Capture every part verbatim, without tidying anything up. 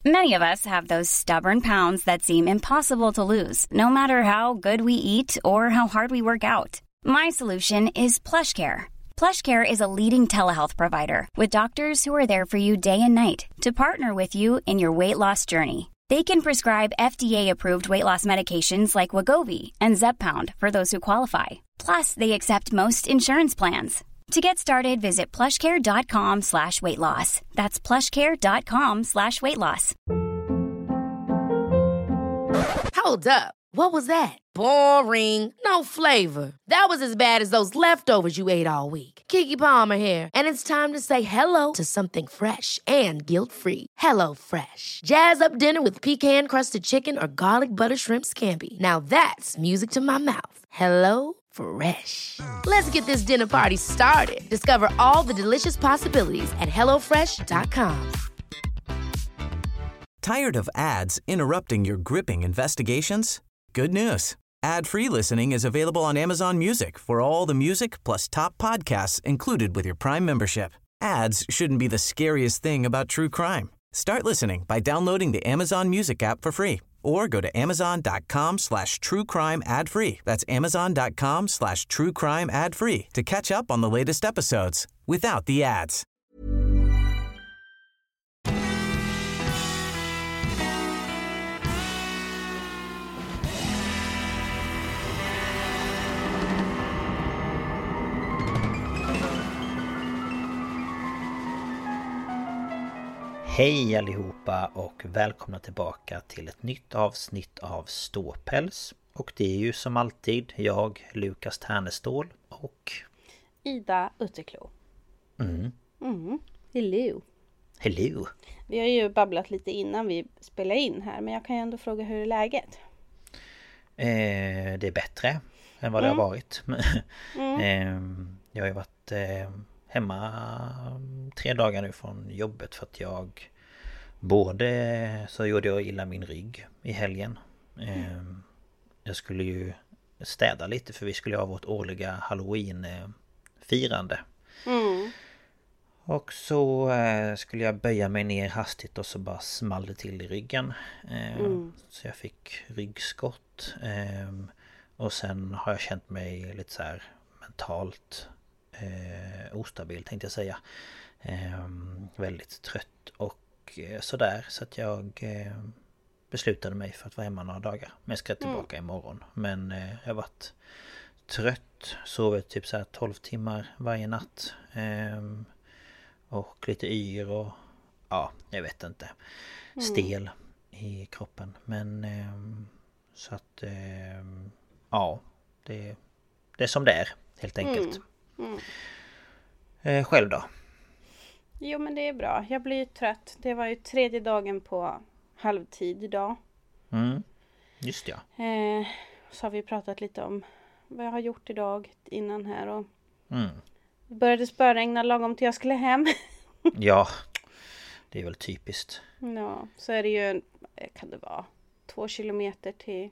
Many of us have those stubborn pounds that seem impossible to lose, no matter how good we eat or how hard we work out. My solution is PlushCare. PlushCare is a leading telehealth provider with doctors who are there for you day and night to partner with you in your weight loss journey. They can prescribe F D A-approved weight loss medications like Wegovy and Zepbound for those who qualify. Plus, they accept most insurance plans. To get started, visit plushcare.com slash weight loss. That's plushcare.com slash weight loss. Hold up. What was that? Boring. No flavor. That was as bad as those leftovers you ate all week. Keke Palmer here. And it's time to say hello to something fresh and guilt-free. Hello Fresh. Jazz up dinner with pecan-crusted chicken or garlic butter shrimp scampi. Now that's music to my mouth. Hello Fresh. Let's get this dinner party started. Discover all the delicious possibilities at hello fresh dot com. Tired of ads interrupting your gripping investigations? Good news. Ad-free listening is available on Amazon Music for all the music plus top podcasts included with your Prime membership. Ads shouldn't be the scariest thing about true crime. Start listening by downloading the Amazon Music app for free or go to amazon.com slash true crime ad free. That's amazon.com slash true crime ad free to catch up on the latest episodes without the ads. Hej allihopa och välkomna tillbaka till ett nytt avsnitt av Ståpäls. Och det är ju som alltid jag, Lukas Tärnestål och Ida Utterklo. Mm. Mm. Hello. Hello. Vi har ju babblat lite innan vi spelar in här, men jag kan ju ändå fråga hur är läget? Eh, det är bättre än vad Mm. det har varit. Mm. eh, jag har ju varit eh, hemma tre dagar nu från jobbet för att jag både så gjorde jag illa min rygg i helgen. Eh, jag skulle ju städa lite för vi skulle ha vårt årliga Halloween-firande. Mm. Och så eh, skulle jag böja mig ner hastigt och så bara small det till i ryggen. Eh, Mm. Så jag fick ryggskott. Eh, och sen har jag känt mig lite så här mentalt eh, ostabil tänkte jag säga. Eh, väldigt trött och eh, sådär. Så att jag eh, beslutade mig för att vara hemma några dagar. Men jag ska tillbaka mm. imorgon. Men eh, jag har varit trött. Sovit typ så här tolv timmar varje natt. Eh, Och lite yr och ja, jag vet inte. Stel mm. i kroppen. Men eh, så att eh, ja, det, det är som det är helt enkelt. Mm. Mm. Eh, själv då? Jo, men det är bra. Jag blir ju trött. Det var ju tredje dagen på halvtid idag. Mm. Just ja. Eh, så har vi pratat lite om vad jag har gjort idag innan här. Och mm. det började spöregna lagom till jag skulle hem. Ja, det är väl typiskt. Ja, så är det ju, kan det vara, två kilometer till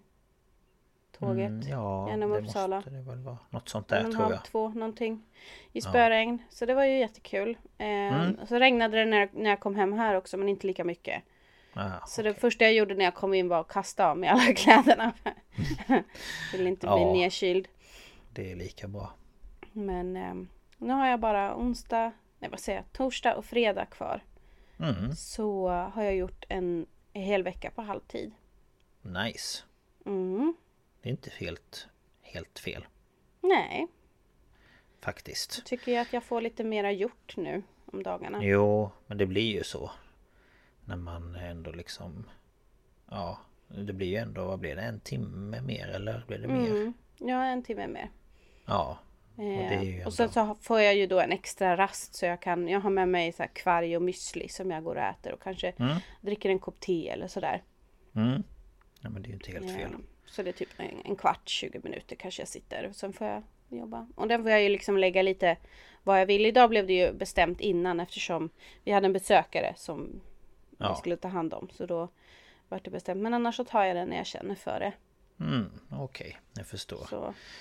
tåget Mm, ja, genom det Uppsala. måste det väl vara. Något sånt där En tror halv jag. två någonting i spöregn. Ja. Så det var ju jättekul. Eh, mm. Så regnade det när, när jag kom hem här också, men inte lika mycket. Ah, så okay. det första jag gjorde när jag kom in var att kasta av mig alla kläderna. Vill inte bli ja, nedkyld. Det är lika bra. Men eh, nu har jag bara onsdag, nej vad säger jag, torsdag och fredag kvar. Mm. Så har jag gjort en, en hel vecka på halvtid. Nice. Mm. Det är inte helt, helt fel. Nej. Faktiskt. Jag tycker jag att jag får lite mera gjort nu om dagarna. Jo, men det blir ju så. När man ändå liksom... Ja, det blir ju ändå... Vad blir det? En timme mer eller blir det mer? Mm. Ja, en timme mer. Ja. Och, det är ju eh, ändå... och sen så får jag ju då en extra rast så jag kan... Jag har med mig så här kvarg och müsli som jag går och äter. Och kanske mm. dricker en kopp te eller sådär. Mm. Ja, men det är ju inte helt ja. fel. Så det är typ en, en kvart, tjugo minuter kanske jag sitter. Och sen får jag jobba. Och den får jag ju liksom lägga lite vad jag vill. Idag blev det ju bestämt innan eftersom vi hade en besökare som ja. vi skulle ta hand om. Så då var det bestämt. Men annars så tar jag den när jag känner för det. Mm, okej, okay. Jag förstår. Så.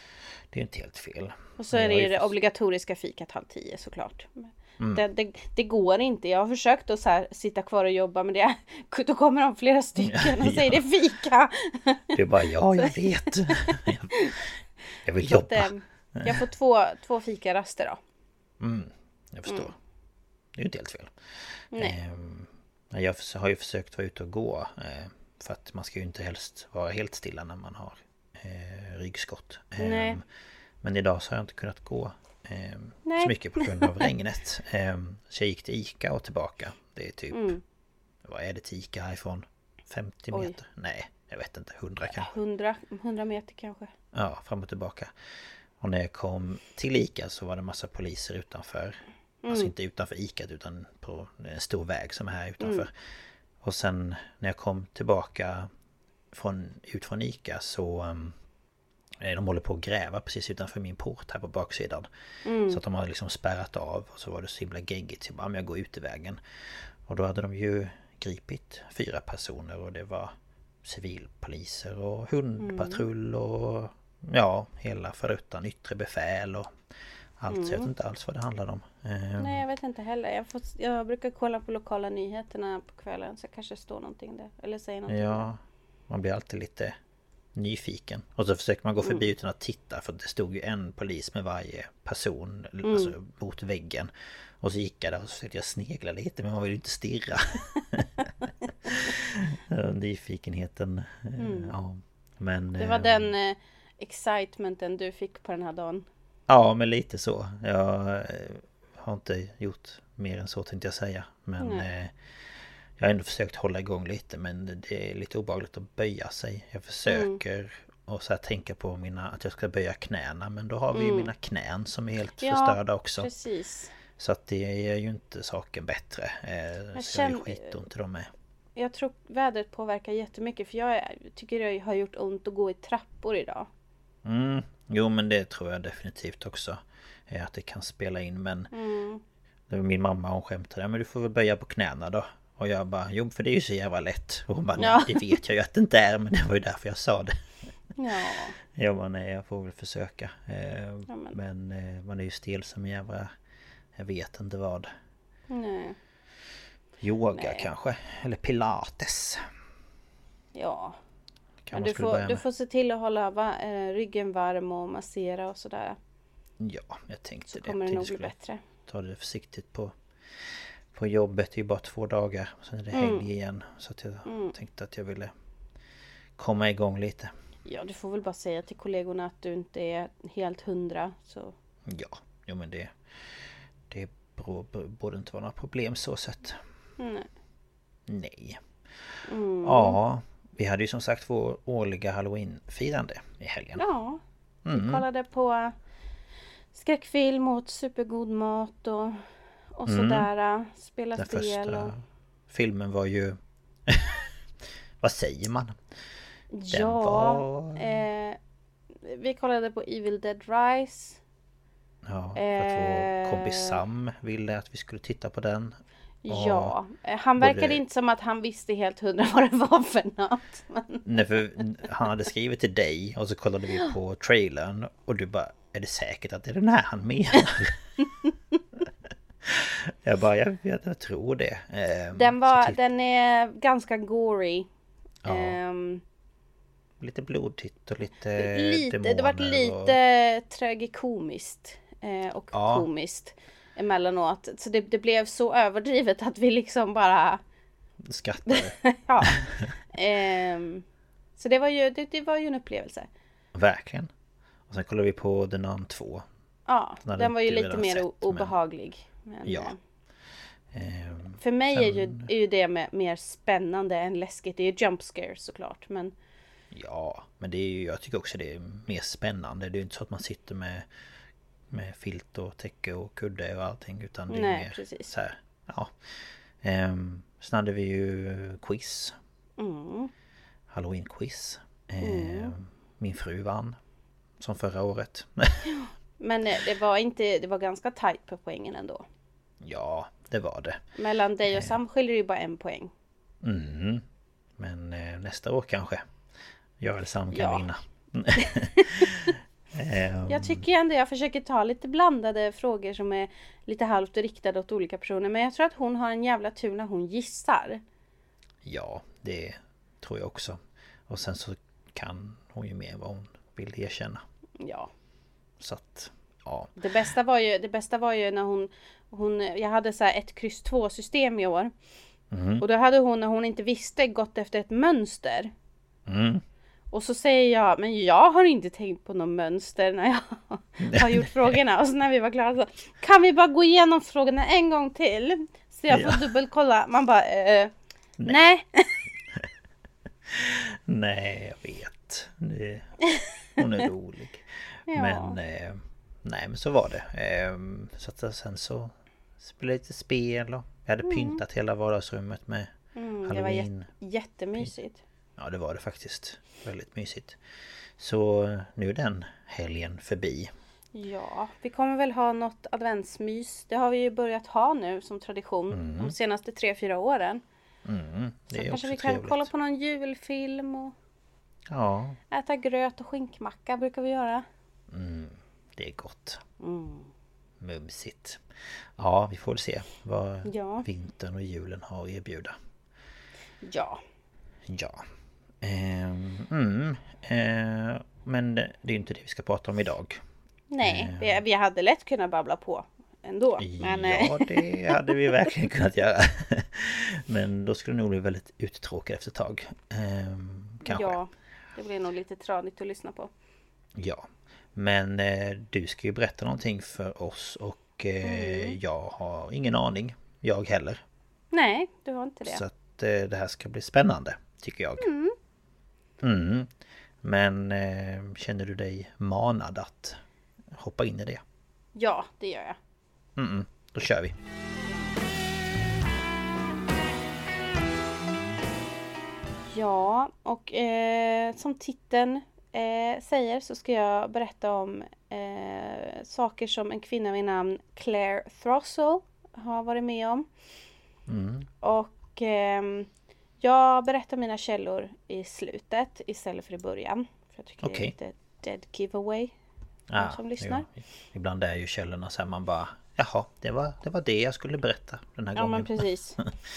det är inte helt fel. Och så är det ju det obligatoriska fikat halv tio såklart. Mm. Det, det, det går inte. Jag har försökt att så här, sitta kvar och jobba, men det, då kommer de flera stycken och ja. säger det är fika. Det är bara, ja jag vet. Jag vill jobba. Att, jag får två, två fikaraster då. Mm, jag förstår. Mm. Det är ju inte helt fel. Nej. Eh, jag har ju försökt vara ute och gå. Eh, för att man ska ju inte helst vara helt stilla när man har eh, ryggskott. Eh, Nej. Men idag så har jag inte kunnat gå eh, så mycket på grund av regnet. Eh, så jag gick till Ica och tillbaka. Det är typ, mm. vad är det till Ica härifrån? femtio Oj. meter? Nej, jag vet inte. hundra kanske. hundra, hundra meter kanske. Ja, fram och tillbaka. Och när jag kom till Ica så var det massa poliser utanför. Mm. Alltså inte utanför Ica utan på en stor väg som är här utanför. Mm. Och sen när jag kom tillbaka från, ut från Ica så um, de håller på att gräva precis utanför min port här på baksidan. Mm. Så att de har liksom spärrat av och så var det så himla geggigt. Så jag bara, men jag går ut i vägen. Och då hade de ju gripit fyra personer och det var civilpoliser och hundpatrull och ja, hela föruttan yttre befäl och allt. Mm. Så jag vet inte alls vad det handlar om. Nej, jag vet inte heller. Jag, får, jag brukar kolla på lokala nyheterna på kvällen så kanske står någonting där. Eller säger någonting. Ja, man blir alltid lite nyfiken. Och så försöker man gå förbi mm. utan att titta. För det stod ju en polis med varje person mm. alltså, mot väggen. Och så gick jag där och så försökte jag snegla lite. Men man vill ju inte stirra. Nyfikenheten. Mm. Ja, men, det var eh, den eh, excitementen du fick på den här dagen. Ja, men lite så. Jag eh, har inte gjort mer än så tänkte jag säga. Men eh, jag har ändå försökt hålla igång lite. Men det är lite obehagligt att böja sig. Jag försöker mm. och så här tänka på mina, att jag ska böja knäna. Men då har vi ju mm. mina knän som är helt ja, förstörda också. Precis. Så att det är ju inte saken bättre. Eh, jag så känner, jag är skitont i dem med. Jag tror vädret påverkar jättemycket. För jag tycker det har gjort ont att gå i trappor idag. Mm, jo men det tror jag definitivt också. Att det kan spela in. Men mm. det var min mamma, hon skämtade. Men du får väl böja på knäna då. Och jag bara, jo för det är ju så jävla lätt. Och hon bara, ja. Det vet jag ju att det inte är. Men det var ju därför jag sa det. Ja. Jag bara, nej jag får väl försöka. Eh, ja, men men eh, man är ju stel som jävla, jag vet inte vad. Nej. Yoga nej. kanske. Eller pilates. Ja. Men du får, du får se till att hålla va, äh, ryggen varm och massera och sådär. Ja, jag tänkte så det. Så kommer det nog bli bättre. Ta det försiktigt på, på jobbet. Det är ju bara två dagar. Sen är det helg mm. igen. Så att jag mm. tänkte att jag ville komma igång lite. Ja, du får väl bara säga till kollegorna att du inte är helt hundra. Så. Ja, jo, men det, det borde inte vara några problem så sett. Nej. Nej. Mm. Ja. Vi hade ju som sagt vår årliga Halloween-firande i helgen. Ja, vi mm. kollade på skräckfilm och supergod mat och, och sådär. Mm. Spela Den spel. första och... filmen var ju... Vad säger man? Den ja, var... eh, vi kollade på Evil Dead Rise. Ja, för att vår kompis Sam ville att vi skulle titta på den. Ja, han verkade både... inte som att han visste helt hundra vad det var för något. Men... Nej, för han hade skrivit till dig och så kollade vi på trailern och du bara, är det säkert att det är den här han menar? jag bara, jag, jag, jag tror det. Um, den, var, till... den är ganska gory. Ja. Um, lite blodigt och lite, lite demoner. Det var lite och... tragikomiskt eh, och ja. komiskt emellanåt. Så det, det blev så överdrivet att vi liksom bara skrattade. ja. ehm, så det var ju det, det var ju en upplevelse. Verkligen. Och sen kollade vi på The Nun två. Ja, den, den var ju lite mer sett, obehaglig. Men, ja. Ehm, för mig sen... är, ju, är ju det med, mer spännande än läskigt. Det är ju jump scare såklart, men ja, men det är ju, jag tycker också det är mer spännande. Det är ju inte så att man sitter med med filt och täcke och kudde och allting, utan det är nej, mer precis. Så här, ja. Ehm, sen hade vi ju quiz. Mm. Halloween-quiz. Ehm, mm. Min fru vann som förra året. Men det var inte, det var ganska tajt på poängen ändå. Ja, det var det. Mellan dig och Sam skiljer ju bara en poäng. Mm. Men eh, nästa år kanske jag eller Sam kan ja. vinna. Um, jag tycker ändå jag försöker ta lite blandade frågor som är lite halvt riktade åt olika personer. Men jag tror att hon har en jävla tur när hon gissar. Ja, det tror jag också. Och sen så kan hon ju mer vad hon vill erkänna. Ja. Så att, ja. Det bästa var ju, det bästa var ju när hon, hon jag hade så här ett kryss två system i år. Mm. Och då hade hon, när hon inte visste, gått efter ett mönster. Mm. Och så säger jag, men jag har inte tänkt på något mönster när jag har gjort frågorna. Och så när vi var klara så, kan vi bara gå igenom frågorna en gång till? Så jag får ja. dubbelkolla. Man bara, eh, nej. Nej. Nej, jag vet. Det, hon är rolig. Ja. Men, eh, nej men så var det. Eh, så att sen så spelade lite spel och jag hade mm. pyntat hela vardagsrummet med mm, Halloween. Det var jät- jättemysigt. Ja, det var det faktiskt. Väldigt mysigt. Så nu är den helgen förbi. Ja, vi kommer väl ha något adventsmys. Det har vi ju börjat ha nu som tradition mm. de senaste tre, fyra åren. Mm, det så är kanske vi kan trevligt. kolla på någon julfilm och ja. äta gröt och skinkmacka brukar vi göra. Mm, det är gott. Mm. Mumsigt. Ja, vi får se vad ja. vintern och julen har att erbjuda. Ja. Ja. Ehm, mm, eh, men det är inte det vi ska prata om idag. Nej, ehm. vi, vi hade lätt kunnat babbla på ändå. Men... Ja, det hade vi verkligen kunnat göra. Men då skulle det nog bli väldigt uttråkad efter ett tag. Ehm, kanske. Ja, det blir nog lite tradigt att lyssna på. Ja, men eh, du ska ju berätta någonting för oss och eh, mm. jag har ingen aning. Jag heller. Nej, du har inte det. Så att eh, det här ska bli spännande, tycker jag. Mm. Mm. Men eh, känner du dig manad att hoppa in i det? Ja, det gör jag. Mm, då kör vi. Ja, och eh, som titeln eh, säger så ska jag berätta om eh, saker som en kvinna vid namn Claire Throssell har varit med om. Mm. Och eh, jag berättar mina källor i slutet istället för i början. För jag tycker okay. det är lite dead giveaway. Ja, som lyssnar. Jo. Ibland är ju källorna så här man bara, jaha, det var, det var det jag skulle berätta den här ja, gången. Ja, men precis.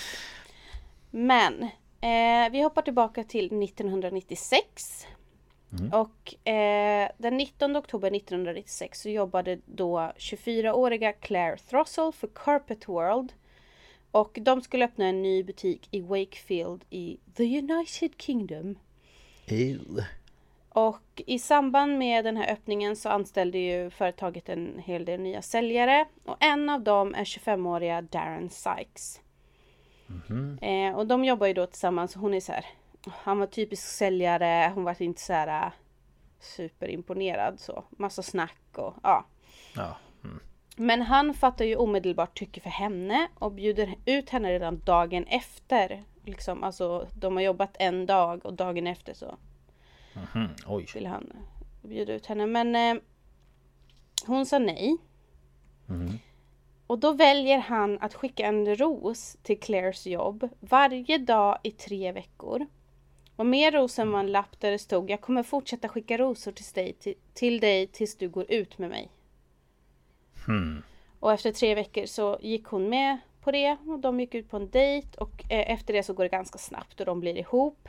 Men eh, vi hoppar tillbaka till nittonhundranittiosex. Mm. Och eh, den nittonde oktober nittonhundranittiosex så jobbade då tjugofyraåriga Claire Throssell för Carpet World. Och de skulle öppna en ny butik i Wakefield i the United Kingdom. Ew. Och i samband med den här öppningen så anställde ju företaget en hel del nya säljare. Och en av dem är tjugofemåriga Darren Sykes. Mm-hmm. Eh, och de jobbar ju då tillsammans. Hon är så här, han var typisk säljare. Hon var inte så här superimponerad så. Massa snack och ja. Ja. Mm. Men han fattar ju omedelbart tycke för henne och bjuder ut henne redan dagen efter. Liksom, alltså de har jobbat en dag och dagen efter så mm-hmm. Oj. vill han bjuda ut henne. Men eh, hon sa nej. Mm. Och då väljer han att skicka en ros till Claires jobb varje dag i tre veckor. Och med rosen var en lapp där det stod: jag kommer fortsätta skicka rosor till dig, till, till dig tills du går ut med mig. Mm. Och efter tre veckor så gick hon med på det. Och de gick ut på en dejt. Och eh, efter det så går det ganska snabbt och de blir ihop.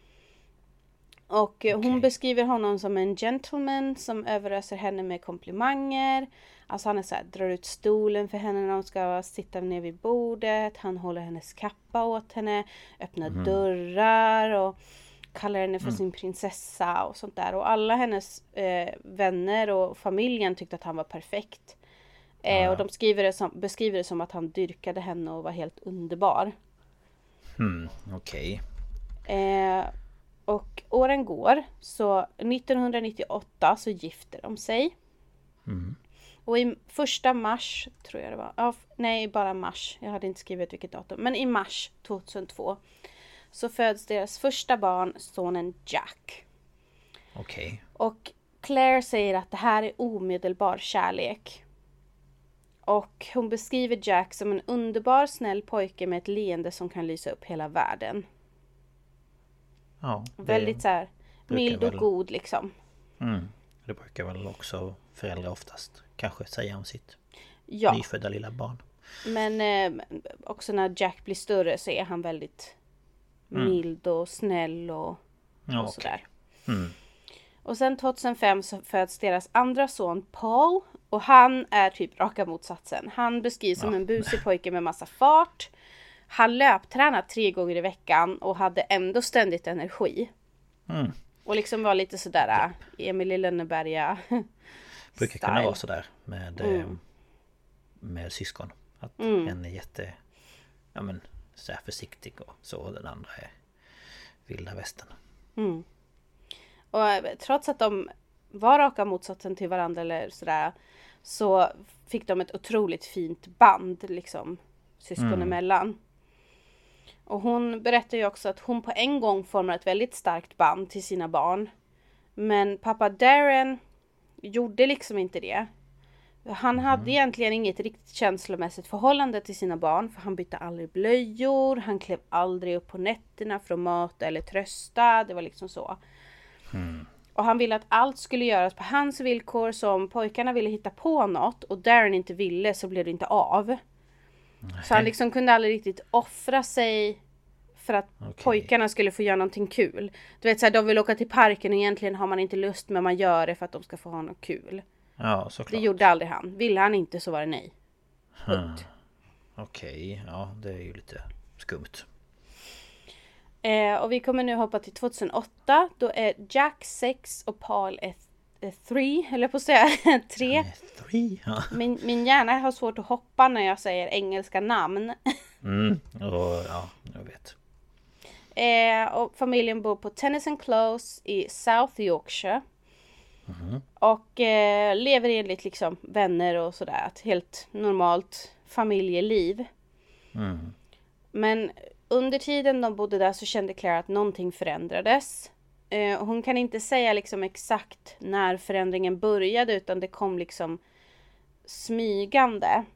Och okay. hon beskriver honom som en gentleman som överöser henne med komplimanger. Alltså han är så här, drar ut stolen för henne när hon ska sitta ner vid bordet. Han håller hennes kappa åt henne. Öppnar mm. dörrar och kallar henne för mm. sin prinsessa och sånt där. Och alla hennes eh, vänner och familjen tyckte att han var perfekt. Eh, ja. Och de skriver det som, beskriver det som att han dyrkade henne och var helt underbar. Mm, okej. Okay. Eh, och åren går. Så nittonhundranittioåtta så gifter de sig. Mm. Och i första mars, tror jag det var. Ja, nej, bara mars. Jag hade inte skrivit vilket datum. Men i mars tjugohundratvå så föds deras första barn, sonen Jack. Okej. Okay. Och Claire säger att det här är omedelbar kärlek. Och hon beskriver Jack som en underbar, snäll pojke med ett leende som kan lysa upp hela världen. Ja, väldigt så här mild och väl... god liksom. Mm. Det Det brukar väl också föräldrar oftast kanske säga om sitt ja. nyfödda lilla barn. Men eh, också när Jack blir större så är han väldigt mm. mild och snäll och, ja, och sådär. Okay. Mm. Och sen tjugohundrafem så föds deras andra son Paul. Och han är typ raka motsatsen. Han beskrivs som ja. en busig pojke med massa fart. Han löptränade tre gånger i veckan och hade ändå ständigt energi. Mm. Och liksom var lite sådär yep. Emil i Lönneberga brukar style. Kunna vara sådär med, mm. med syskon. Att mm. en är jätte ja, men, så här försiktig och så. Och den andra är vilda västern. Mm. Och trots att de var raka motsatsen till varandra eller sådär, så fick de ett otroligt fint band liksom syskon mm. emellan. Och hon berättar ju också att hon på en gång formar ett väldigt starkt band till sina barn. Men pappa Darren gjorde liksom inte det. Han mm. hade egentligen inget riktigt känslomässigt förhållande till sina barn. För han bytte aldrig blöjor. Han klev aldrig upp på nätterna för att mata eller trösta. Det var liksom så. Mm. Och han ville att allt skulle göras på hans villkor. Som pojkarna ville hitta på något och Darren inte ville, så blev det inte av. Nej. Så han liksom kunde aldrig riktigt offra sig för att okay. pojkarna skulle få göra någonting kul. Du vet så här, de vill åka till parken och egentligen har man inte lust, men man gör det för att de ska få ha något kul. Ja, såklart. Det gjorde aldrig han. Ville han inte så var det nej. Hmm. Okej, okay. Ja, det är ju lite skumt. Eh, och vi kommer nu hoppa till tjugohundraåtta. Då är Jack sex och Paul är tre, eller på att säga tre. Three, ja. Min, min hjärna har svårt att hoppa när jag säger engelska namn. Mm, och, ja, jag vet. Eh, och familjen bor på Tennyson Close i South Yorkshire. Mm. Och eh, lever enligt liksom vänner och sådär. Ett helt normalt familjeliv. Mm. Men under tiden de bodde där så kände Claire att någonting förändrades. Eh, hon kan inte säga liksom exakt när förändringen började, utan det kom liksom smygande.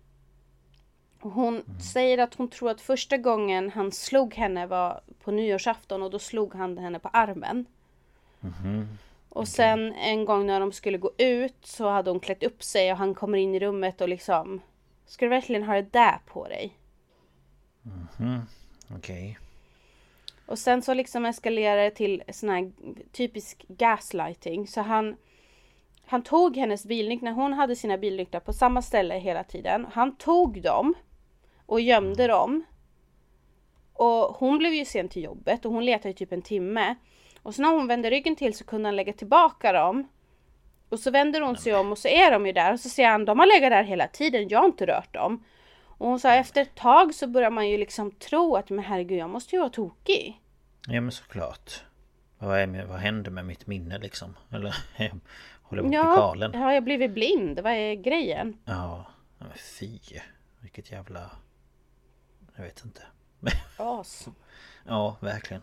Hon mm. säger att hon tror att första gången han slog henne var på nyårsafton, och då slog han henne på armen. Mm. Och okay. sen en gång när de skulle gå ut så hade hon klätt upp sig och han kommer in i rummet och liksom, ska du verkligen ha det där på dig? Mm. Okej. Okay. Och sen så liksom eskalerar det till sån här typisk gaslighting. Så han, han tog hennes bilnycklar, när hon hade sina bilnycklar på samma ställe hela tiden. Han tog dem och gömde dem. Och hon blev ju sen till jobbet och hon letade i typ en timme. Och så när hon vände ryggen till så kunde han lägga tillbaka dem. Och så vänder hon sig om och så är de ju där. Och så säger han, de har legat där hela tiden, jag har inte rört dem. Och hon sa, efter ett tag så börjar man ju liksom tro att, men herregud, jag måste ju vara tokig. Ja, men såklart. Vad, är med, vad händer med mitt minne liksom? Eller håller jag på ja, galen? Ja, jag har blivit blind. Vad är grejen? Ja, men fy. Vilket jävla... Jag vet inte. As. Ja, verkligen.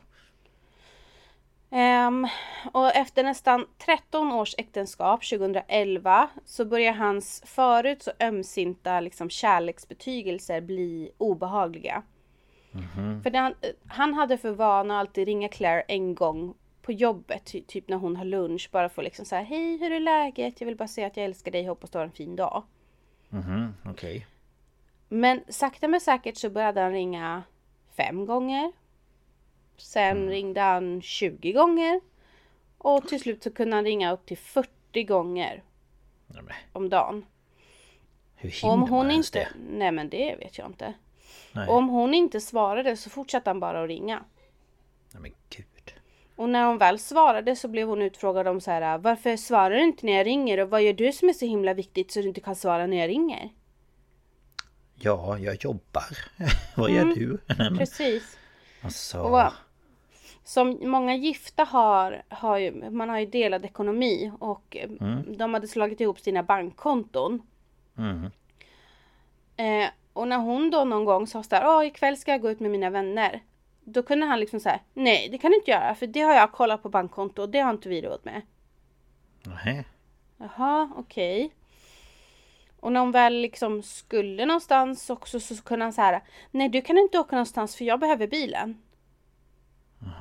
Um, och efter nästan tretton års äktenskap tjugoelva så börjar hans förut så ömsinta liksom kärleksbetygelser bli obehagliga. Mm-hmm. För han, han hade för vana att alltid ringa Claire en gång på jobbet, ty, typ när hon har lunch, bara för liksom så här, hej, hur är läget? Jag vill bara säga att jag älskar dig, hoppas du har en fin dag. Mhm, okej. Okay. Men sakta men säkert så började han ringa fem gånger. Sen mm. ringde han tjugo gånger. Och till slut så kunde han ringa upp till fyrtio gånger Nej, men. om dagen. Hur hinner om hon man ens inte, det? Nej, men det vet jag inte. Nej. Om hon inte svarade så fortsatte han bara att ringa. Nej, men gud. Och när hon väl svarade så blev hon utfrågad om så här: varför svarar du inte när jag ringer? Och vad gör du som är så himla viktigt så du inte kan svara när jag ringer? Ja, jag jobbar. Vad gör mm, du? Precis. Alltså... Och som många gifta har, har ju, man har ju delad ekonomi. Och mm. de hade slagit ihop sina bankkonton. Mm. Eh, och när hon då någon gång sa så här, åh, ikväll ska jag gå ut med mina vänner. Då kunde han liksom säga, nej, det kan du inte göra. För det har jag kollat på bankkonto och det har inte vi råd med. Nej. Jaha, okej. Okay. Och när hon väl liksom skulle någonstans också så kunde han säga, nej, du kan inte åka någonstans för jag behöver bilen. Jaha.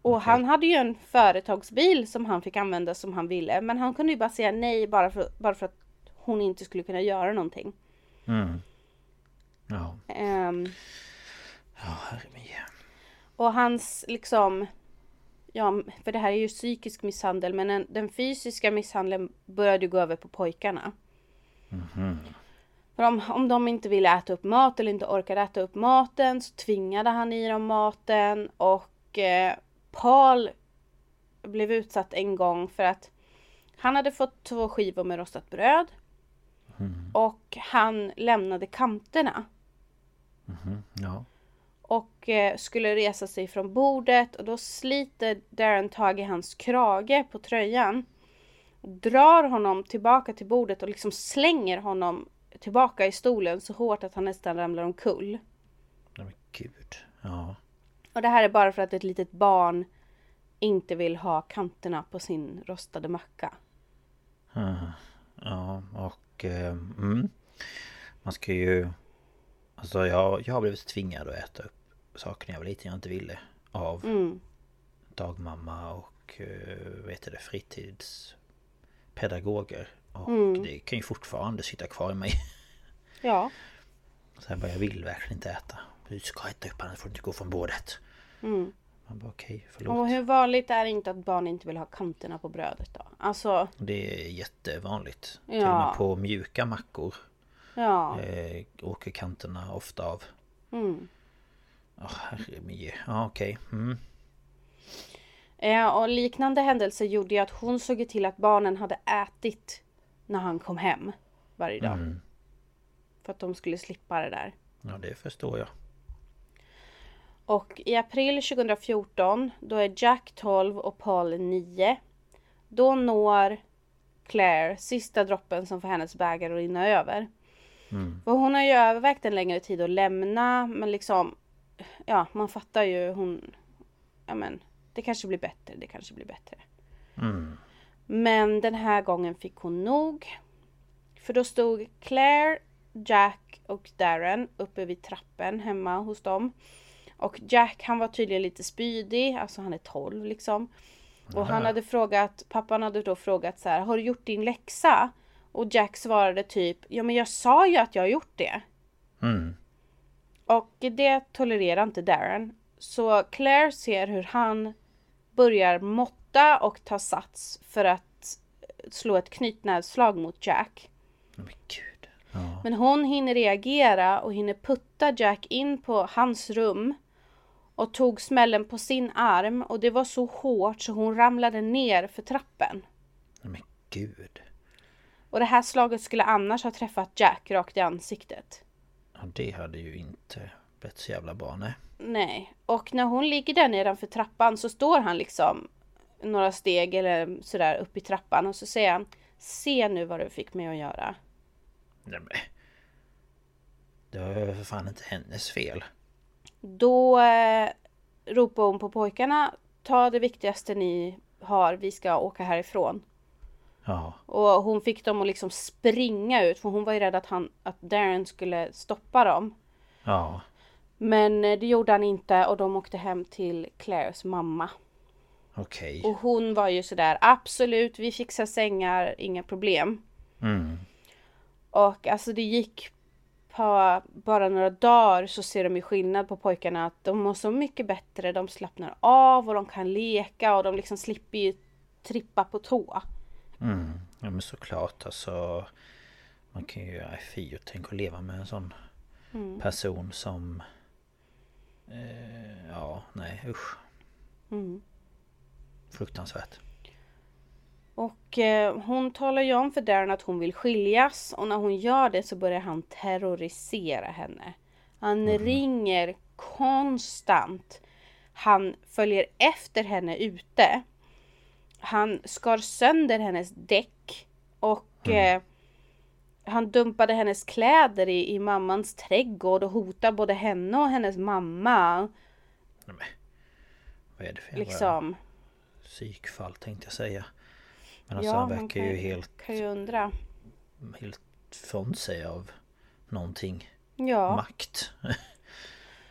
Och okay. han hade ju en företagsbil som han fick använda som han ville. Men han kunde ju bara säga nej bara för, bara för att hon inte skulle kunna göra någonting. Mm. Ja. Um, ja, herregud. Och hans liksom... Ja, för det här är ju psykisk misshandel. Men den, den fysiska misshandeln började gå över på pojkarna. Mm-hmm. För om, om de inte ville äta upp mat eller inte orkade äta upp maten så tvingade han i dem maten. Och eh, Paul blev utsatt en gång för att han hade fått två skivor med rostat bröd. Mm. Och han lämnade kanterna. Mm-hmm. Ja. Och eh, skulle resa sig från bordet. Och då sliter Darren tag i hans krage på tröjan. Drar honom tillbaka till bordet och liksom slänger honom tillbaka i stolen så hårt att han nästan ramlar omkull. Ja, men gud. Ja. Och det här är bara för att ett litet barn inte vill ha kanterna på sin rostade macka. Mm. Ja, och eh, mm. man ska ju... Alltså jag, jag har blivit tvingad att äta upp saker när jag var liten jag inte ville. Av mm. dagmamma och uh, vet det, fritidspedagoger. Och mm. det kan ju fortfarande sitta kvar i mig. Ja. Så jag bara, jag vill verkligen inte äta. Du ska äta upp, annars får du inte gå från bordet. Mm. Man bara, okej, okay, förlåt. Och hur vanligt är det inte att barn inte vill ha kanterna på brödet då? Alltså... Det är jättevanligt. Ja. Till och med på mjuka mackor. Ja. Eh, åker kanterna ofta av. Mm. Ja, oh, herregud. Ja, okej. Okay. Mm. Ja, och liknande händelser gjorde ju att hon såg till att barnen hade ätit när han kom hem varje dag. Mm. För att de skulle slippa det där. Ja, det förstår jag. Och i april tjugohundrafjorton, då är Jack tolv och Paul nio. Då når Claire sista droppen som får hennes bägare att rinna över. Mm. Och hon har ju övervägt en längre tid att lämna. Men liksom, ja, man fattar ju hon, ja men, det kanske blir bättre, det kanske blir bättre. Mm. Men den här gången fick hon nog. För då stod Claire, Jack och Darren uppe vid trappen hemma hos dem. Och Jack, han var tydligen lite spydig, alltså han är tolv liksom. Och Aha. han hade frågat, pappan hade då frågat så här, har du gjort din läxa? Och Jack svarade typ, ja men jag sa ju att jag har gjort det. Mm. Och det tolererar inte Darren. Så Claire ser hur han börjar måtta och ta sats för att slå ett knytnävsslag mot Jack. Oh, men gud. Ja. Men hon hinner reagera och hinner putta Jack in på hans rum. Och tog smällen på sin arm. Och det var så hårt så hon ramlade ner för trappen. Oh, men gud. Och det här slaget skulle annars ha träffat Jack rakt i ansiktet. Ja, det hade ju inte blivit så jävla bra, nej. Nej. Och när hon ligger där nedanför trappan så står han liksom några steg eller sådär upp i trappan. Och så säger han, se nu vad du fick mig att göra. Nej men. Det var ju för fan inte hennes fel. Då eh, ropar hon på pojkarna, ta det viktigaste ni har, vi ska åka härifrån. Ja. Och hon fick dem att liksom springa ut, för hon var ju rädd att, han, att Darren skulle stoppa dem. Ja. Men det gjorde han inte och de åkte hem till Claires mamma. Okej. Och hon var ju sådär, absolut, vi fixar sängar, inga problem. Mm. Och alltså det gick på bara några dagar så ser de ju skillnad på pojkarna, att de mår så mycket bättre, de slappnar av och de kan leka och de liksom slipper ju trippa på tå. Mm. Ja men såklart, alltså man kan ju, nej fy, tänk att leva med en sån mm. person som eh, ja, nej usch. Mm. Fruktansvärt. Och eh, hon talar ju om för Darren att hon vill skiljas. Och när hon gör det så börjar han terrorisera henne. Han mm. ringer konstant. Han följer efter henne ute. Han skar sönder hennes däck. Och mm. eh, han dumpade hennes kläder i, i mammans trädgård. Och hotar både henne och hennes mamma. Men, vad är det för liksom. Psykfall tänkte jag säga. Men alltså ja, han verkar kan, ju helt kan ju undra. Helt från sig av någonting. Ja. Makt.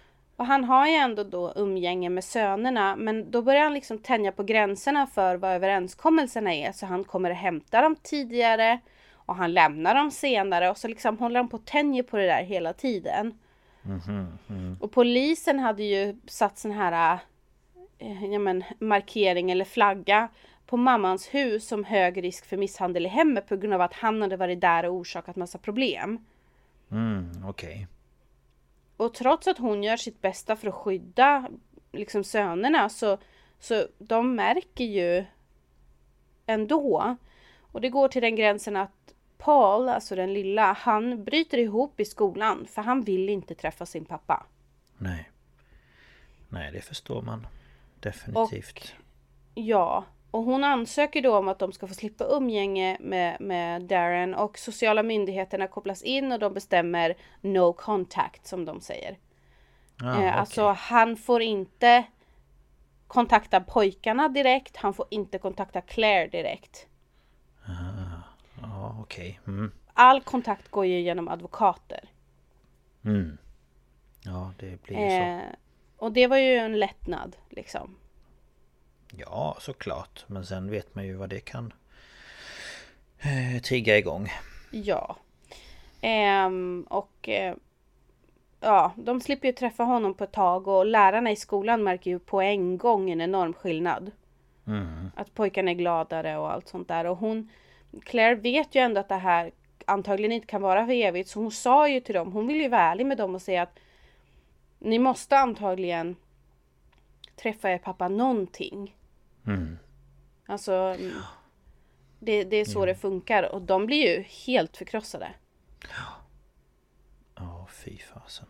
Och han har ju ändå då umgänge med sönerna, men då börjar han liksom tänja på gränserna för vad överenskommelserna är. Så han kommer att hämta dem tidigare och han lämnar dem senare, och så liksom håller han på att tänja på det där hela tiden. Mm-hmm. Mm. Och polisen hade ju satt sån här eh, ja, men, markering eller flagga på mammans hus som hög risk för misshandel i hemmet på grund av att han hade varit där och orsakat massa problem. Mm, okej. Okay. Och trots att hon gör sitt bästa för att skydda liksom sönerna, så, så de märker ju ändå. Och det går till den gränsen att Paul, alltså den lilla, han bryter ihop i skolan för han vill inte träffa sin pappa. Nej. Nej, det förstår man. Definitivt. Och, ja, och hon ansöker då om att de ska få slippa umgänge med, med Darren, och sociala myndigheterna kopplas in och de bestämmer no contact, som de säger. Ah, eh, okay. Alltså han får inte kontakta pojkarna direkt, han får inte kontakta Claire direkt. Ah, ah, okej. Okay. Mm. All kontakt går ju genom advokater. Mm. Ja, det blir ju eh, så. Och det var ju en lättnad liksom. Ja, såklart. Men sen vet man ju vad det kan eh, trigga igång. Ja. Ehm, och eh, ja, de slipper ju träffa honom på ett tag, och lärarna i skolan märker ju på en gång en enorm skillnad. Mm. Att pojkarna är gladare och allt sånt där. Och hon, Claire vet ju ändå att det här antagligen inte kan vara för evigt. Så hon sa ju till dem, hon vill ju vara ärlig med dem och säga att ni måste antagligen träffa er pappa någonting. Mm. Alltså det, det är så mm. det funkar. Och de blir ju helt förkrossade. Ja, oh, fy fasen.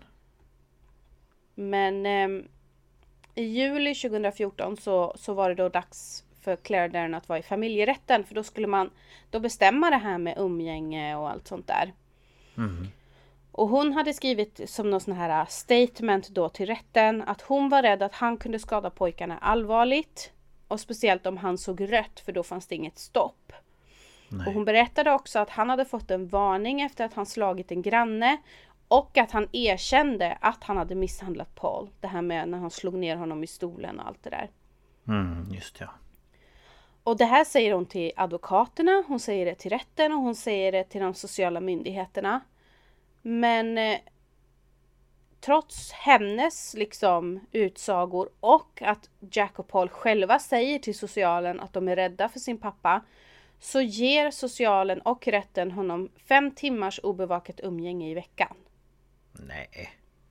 Men eh, i juli tjugohundrafjorton så, så var det då dags för Claire Darren att vara i familjerätten. För då skulle man då bestämma det här med umgänge och allt sånt där. Mm. Och hon hade skrivit som någon sån här statement då till rätten att hon var rädd att han kunde skada pojkarna allvarligt. Och speciellt om han såg rött, för då fanns det inget stopp. Nej. Och hon berättade också att han hade fått en varning efter att han slagit en granne. Och att han erkände att han hade misshandlat Paul. Det här med när han slog ner honom i stolen och allt det där. Mm, just ja. Och det här säger hon till advokaterna. Hon säger det till rätten och hon säger det till de sociala myndigheterna. Men eh, trots hennes liksom utsagor och att Jack och Paul själva säger till socialen att de är rädda för sin pappa, så ger socialen och rätten honom fem timmars obevakat umgänge i veckan. Nej.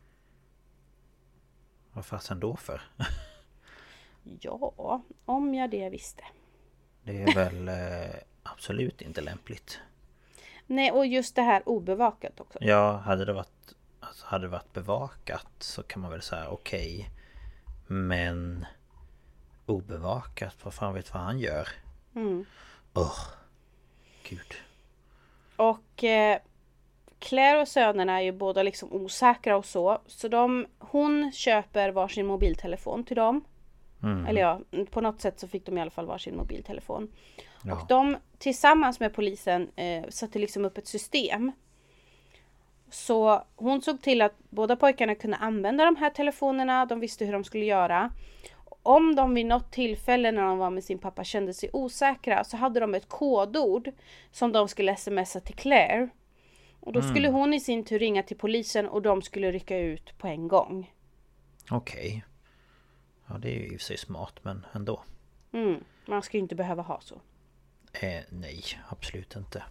Vad fasen då för? Ja, om jag det visste. Det är väl eh, absolut inte lämpligt. Nej, och just det här obevakat också. Ja, hade det varit, alltså hade det varit bevakat så kan man väl säga okej. Okay, men obevakat, vad fan vet vad han gör? Mm. Åh, oh, gud. Och eh, Claire och sönerna är ju båda liksom osäkra och så. Så de, hon köper varsin mobiltelefon till dem. Mm. Eller ja, på något sätt så fick de i alla fall varsin mobiltelefon. Ja. Och de tillsammans med polisen eh, satte liksom upp ett system. Så hon såg till att båda pojkarna kunde använda de här telefonerna. De visste hur de skulle göra. Om de vid något tillfälle när de var med sin pappa kände sig osäkra, så hade de ett kodord som de skulle smsa till Claire. Och då mm. skulle hon i sin tur ringa till polisen och de skulle rycka ut på en gång. Okej. Okay. Ja, det är ju i och för sig smart, men ändå. Mm. Man ska ju inte behöva ha så. Eh, nej, absolut inte.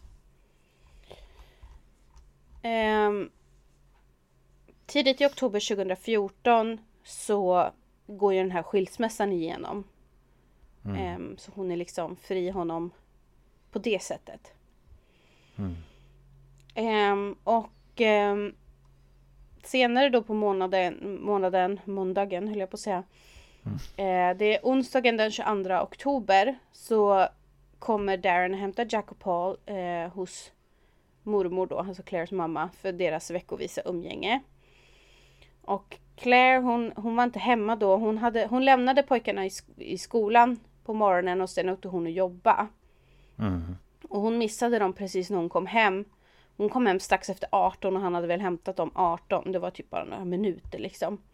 Um, tidigt i oktober tjugohundrafjorton så går ju den här skilsmässan igenom. Mm. Um, så hon är liksom fri honom på det sättet. Mm. Um, och um, senare då på månaden, månaden, måndagen höll jag på att säga. Mm. Uh, det är onsdagen den tjugoandra oktober så kommer Darren hämta Jack och Paul uh, hos mormor då, alltså Claires mamma, för deras veckovisa umgänge. Och Claire, hon, hon var inte hemma då. Hon, hade, hon lämnade pojkarna i, i skolan på morgonen och sen åkte hon och jobba. Mm. Och hon missade dem precis när hon kom hem. Hon kom hem strax efter arton och han hade väl hämtat dem arton. Det var typ bara några minuter liksom.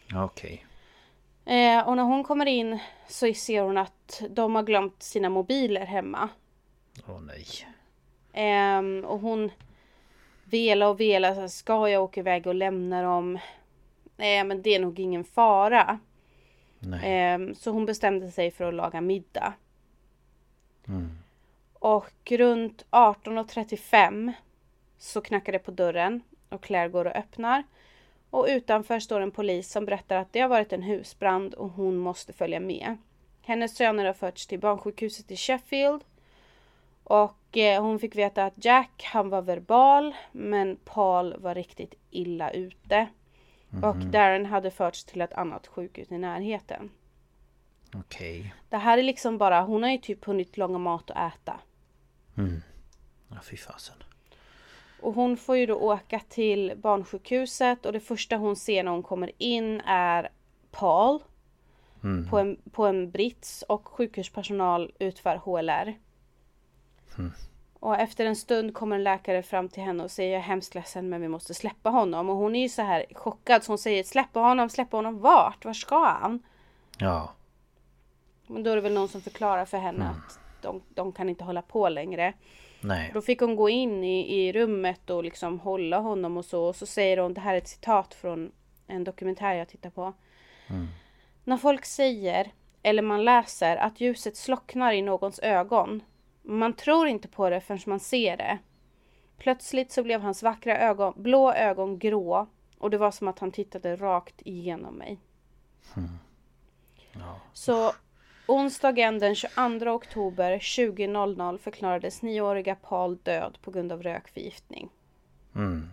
Okej. Eh, och när hon kommer in så ser hon att de har glömt sina mobiler hemma. Åh nej. Eh, och hon velar och velar. Så ska jag åka iväg och lämna dem? Nej, men det är nog ingen fara. Nej. Eh, så hon bestämde sig för att laga middag. Mm. Och runt arton trettiofem så knackar det på dörren. Och Claire går och öppnar. Och utanför står en polis som berättar att det har varit en husbrand och hon måste följa med. Hennes söner har förts till barnsjukhuset i Sheffield. Och eh, hon fick veta att Jack, han var verbal, men Paul var riktigt illa ute. Mm-hmm. Och Darren hade förts till ett annat sjukhus i närheten. Okej. Okay. Det här är liksom bara, hon har ju typ hunnit långa mat och äta. Mm. Ja, fy fasen. Och hon får ju då åka till barnsjukhuset och det första hon ser när hon kommer in är Paul mm. på, en, på en brits och sjukhuspersonal utför H L R. Mm. Och efter en stund kommer en läkare fram till henne och säger jag är hemskt ledsen men vi måste släppa honom. Och hon är ju så här chockad så hon säger släppa honom, släppa honom vart? Var ska han? Ja. Men då är det väl någon som förklarar för henne mm. att de, de kan inte hålla på längre. Nej. Då fick hon gå in i, i rummet och liksom hålla honom och så. Och så säger hon, det här är ett citat från en dokumentär jag tittar på. Mm. När folk säger, eller man läser, att ljuset slocknar i någons ögon. Man tror inte på det förrän man ser det. Plötsligt så blev hans vackra ögon, blå ögon grå. Och det var som att han tittade rakt igenom mig. Mm. Ja. Så... Onsdagen den tjugoandra oktober tjugo förklarades nioåriga Paul död på grund av rökförgiftning. Mm.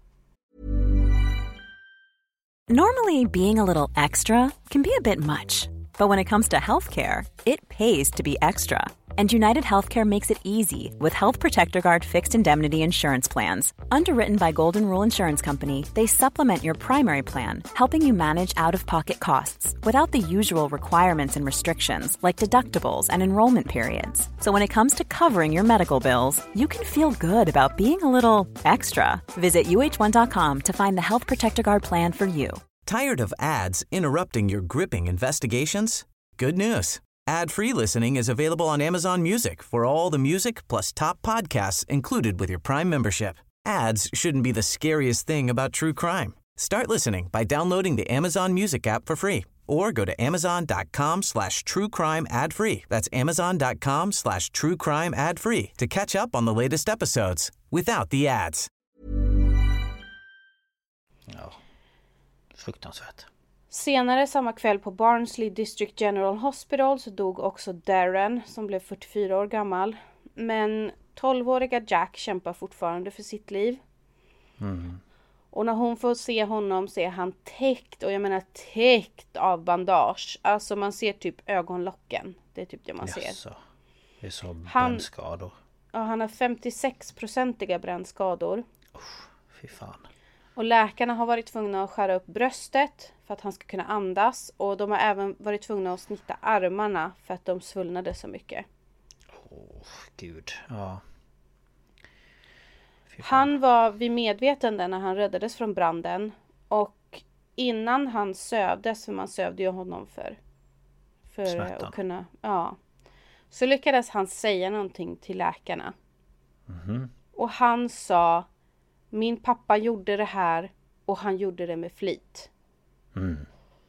Normally, being a little extra can be a bit much. But when it comes to healthcare, it pays to be extra. And United Healthcare makes it easy with Health Protector Guard fixed indemnity insurance plans. Underwritten by Golden Rule Insurance Company, they supplement your primary plan, helping you manage out-of-pocket costs without the usual requirements and restrictions like deductibles and enrollment periods. So when it comes to covering your medical bills, you can feel good about being a little extra. Visit U H one dot com to find the Health Protector Guard plan for you. Tired of ads interrupting your gripping investigations? Good news. Ad-free listening is available on Amazon Music for all the music plus top podcasts included with your Prime membership. Ads shouldn't be the scariest thing about true crime. Start listening by downloading the Amazon Music app for free or go to amazon.com slash true crime ad free. That's amazon.com slash true crime ad free to catch up on the latest episodes without the ads. Ja, fruktansvärt. Senare samma kväll på Barnsley District General Hospital så dog också Darren som blev fyrtiofyra år gammal. Men tolvåriga Jack kämpar fortfarande för sitt liv. Mm. Och när hon får se honom så är han täckt, och jag menar täckt av bandage. Alltså man ser typ ögonlocken. Det är typ det man ser. Jaså. Det är så han, brännskador. Ja, han har femtiosex-procentiga brännskador. Usch, fy fan. Och läkarna har varit tvungna att skära upp bröstet för att han ska kunna andas. Och de har även varit tvungna att snitta armarna för att de svullnade så mycket. Åh, oh, gud. Ja. Han var vid medvetande när han räddades från branden. Och innan han sövdes, för man sövde ju honom för, för att kunna... Ja. Så lyckades han säga någonting till läkarna. Mm-hmm. Och han sa... Min pappa gjorde det här och han gjorde det med flit. Mm.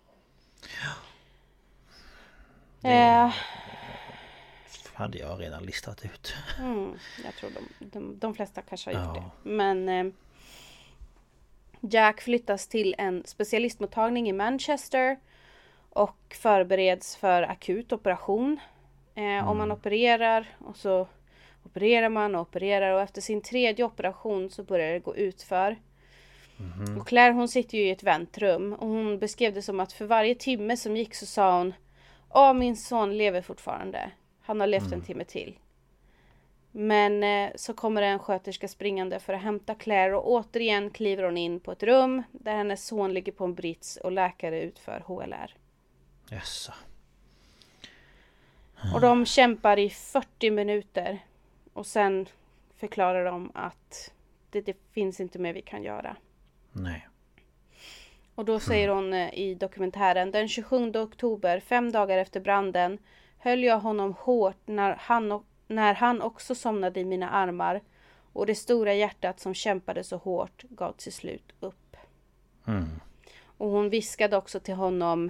Det eh, hade jag redan listat ut. Mm, jag tror de, de, de flesta kanske har gjort ja. det. Men eh, Jack flyttas till en specialistmottagning i Manchester och förbereds för akut operation. Eh, mm. Om man opererar och så... Opererar man och opererar och efter sin tredje operation så börjar det gå ut för. Mm-hmm. Och Claire hon sitter ju i ett väntrum och hon beskrev det som att för varje timme som gick så sa hon: Åh, min son lever fortfarande. Han har levt mm. en timme till. Men eh, så kommer en sköterska springande för att hämta Claire och återigen kliver hon in på ett rum där hennes son ligger på en brits och läkare utför H L R. Yes. Mm. Och de kämpar i fyrtio minuter. Och sen förklarar de att det, det finns inte mer vi kan göra. Nej. Och då säger hon i dokumentären: den tjugosjunde oktober, fem dagar efter branden, höll jag honom hårt när han, när han också somnade i mina armar. Och det stora hjärtat som kämpade så hårt gav till slut upp. Mm. Och hon viskade också till honom: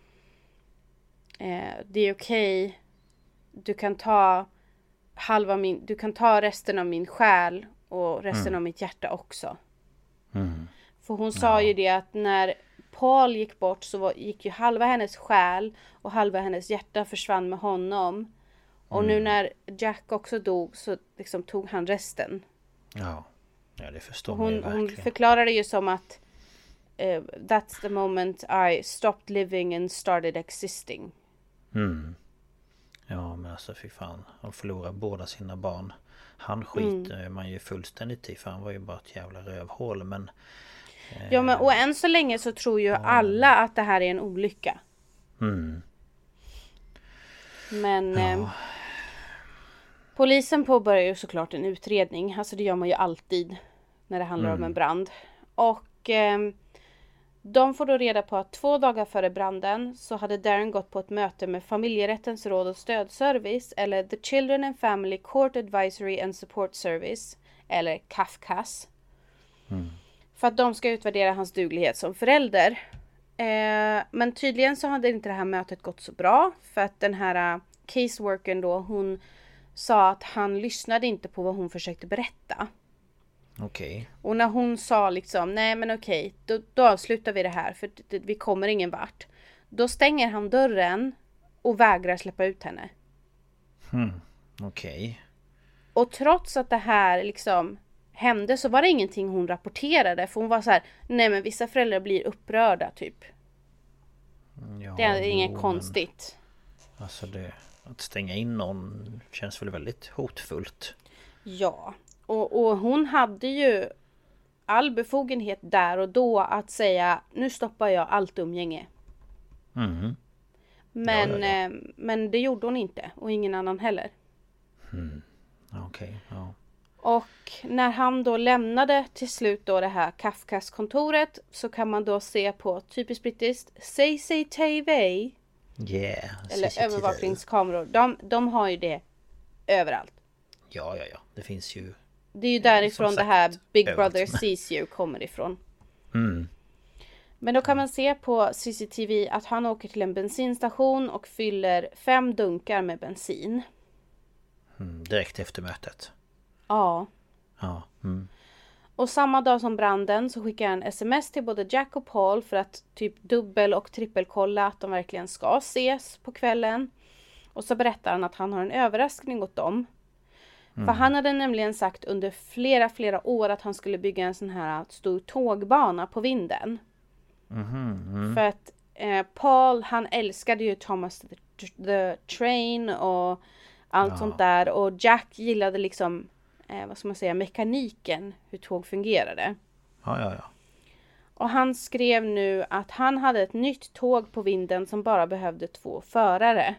eh, det är okej. Du kan ta halva min, du kan ta resten av min själ och resten Mm. av mitt hjärta också. Mm. För hon sa Ja. ju det att när Paul gick bort så var, gick ju halva hennes själ och halva hennes hjärta försvann med honom. Och nu när Jack också dog så liksom tog han resten. Ja, ja det förstår Och man ju hon, verkligen. hon förklarade ju som att uh, that's the moment I stopped living and started existing. Mm. Ja men alltså fy fan. Han förlorar båda sina barn. Han skiter Mm. man ju fullständigt i. För han var ju bara ett jävla rövhål. Men... Eh, Ja men och än så länge så tror ju alla att det här är en olycka. Mm. Men Ja. eh, polisen påbörjar ju såklart en utredning. Alltså det gör man ju alltid när det handlar Mm. om en brand. Och eh, de får då reda på att två dagar före branden så hade Darren gått på ett möte med familjerättens råd och stödservice, eller The Children and Family Court Advisory and Support Service, eller C A F C A S. Mm. För att de ska utvärdera hans duglighet som förälder. Eh, men tydligen så hade inte det här mötet gått så bra. För att den här uh, caseworkern då, hon sa att han lyssnade inte på vad hon försökte berätta. Okej. Och när hon sa liksom, nej men okej, då, då avslutar vi det här för det, det, vi kommer ingen vart. Då stänger han dörren och vägrar släppa ut henne. Mm. Okej. Och trots att det här liksom hände så var det ingenting hon rapporterade. För hon var så här, nej men vissa föräldrar blir upprörda typ. Ja, Det är jo, inget men konstigt. Alltså det... Att stänga in någon känns väl väldigt hotfullt. Ja, och, och hon hade ju all befogenhet där och då att säga, nu stoppar jag allt umgänge. Mm. Men, Ja, ja, ja. eh, men det gjorde hon inte och ingen annan heller. Mm. Okej, ja. Och när han då lämnade till slut då det här C A F C A S-kontoret så kan man då se på typiskt brittiskt C C T V Yeah. eller C C T V. övervakningskameror. De, de har ju det överallt. Ja, ja, ja. Det finns ju... Det är ju därifrån som det här sagt, Big överallt. Brother Sees You kommer ifrån. Mm. Men då kan man se på C C T V att han åker till en bensinstation och fyller fem dunkar med bensin. Mm. Direkt efter mötet. Ja. Ja. Mm. Och samma dag som branden så skickar han sms till både Jack och Paul för att typ dubbel- och trippelkolla att de verkligen ska ses på kvällen. Och så berättar han att han har en överraskning åt dem. Mm. För han hade nämligen sagt under flera, flera år att han skulle bygga en sån här stor tågbana på vinden. Mhm, mm. För att eh, Paul, han älskade ju Thomas the, the Train och allt Ja. sånt där. Och Jack gillade liksom, eh, vad ska man säga, mekaniken, hur tåg fungerade. Ja, ja, ja. Och han skrev nu att han hade ett nytt tåg på vinden som bara behövde två förare.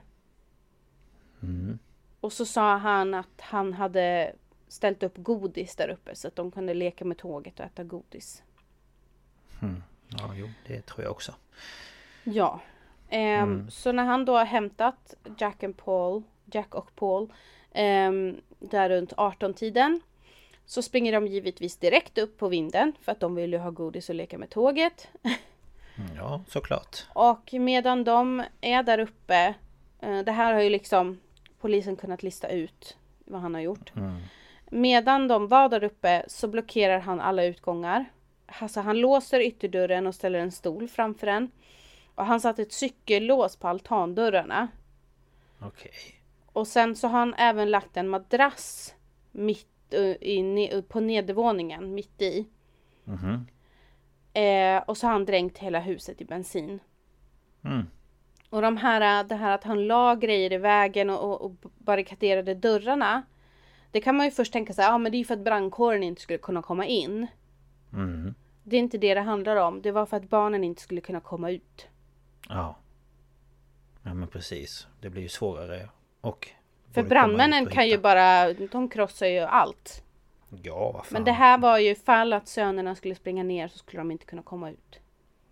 Mm. Och så sa han att han hade ställt upp godis där uppe så att de kunde leka med tåget och äta godis. Mm. Ja, jo, det tror jag också. Ja. Ehm, Mm. Så när han då har hämtat Jack, and Paul, Jack och Paul ehm, där runt arton-tiden så springer de givetvis direkt upp på vinden för att de vill ju ha godis och leka med tåget. Mm, ja, såklart. Och medan de är där uppe, eh, det här har ju liksom polisen kunnat lista ut vad han har gjort. Mm. Medan de var där uppe så blockerar han alla utgångar. Alltså han låser ytterdörren och ställer en stol framför den. Och han satt ett cykellås på altandörrarna. Okej. Och sen så har han även lagt en madrass mitt uh, i, på nedervåningen, mitt i. Mhm. Eh, och så har han dränkt hela huset i bensin. Mm. Och de här, det här att han la grejer i vägen och, och, och barrikaderade dörrarna. Det kan man ju först tänka sig, ja ah, men det är för att brandkåren inte skulle kunna komma in. Mm. Det är inte det det handlar om. Det var för att barnen inte skulle kunna komma ut. Ja. Ja, men precis. Det blir ju svårare. Och... För både komma brandmännen ut och kan ju hitta. bara, de krossar ju allt. Ja, vad fan. Men det här var ju fall att sönerna skulle springa ner så skulle de inte kunna komma ut.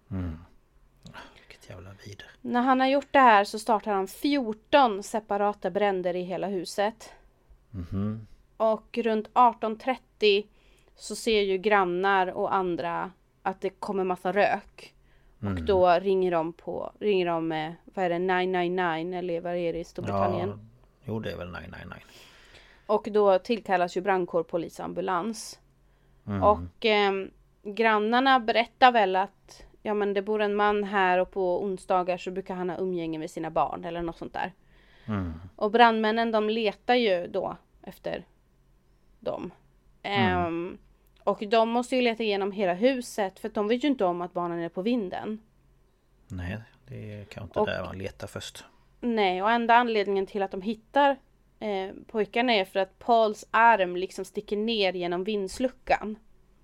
Mm. Vilket jävla vider. När han har gjort det här så startar han fjorton separata bränder i hela huset. Mhm. Och runt arton trettio så ser ju grannar och andra att det kommer massa rök. Och Mm. då ringer de på, ringer de med, vad är det, nio nio nio eller vad är det i Storbritannien? Ja, jo det är väl nio nio nio. Och då tillkallas ju brandkår, polis och ambulans. Mm. Och eh, grannarna berättar väl att ja men det bor en man här och på onsdagar så brukar han ha umgänge med sina barn eller något sånt där. Mm. Och brandmännen de letar ju då efter dem. Mm. Ehm, och de måste ju leta igenom hela huset för att de vet ju inte om att barnen är på vinden. Nej, det är kanske inte Och- där man letar först. Nej, och enda anledningen till att de hittar eh, pojkarna är för att Pauls arm liksom sticker ner genom vindsluckan.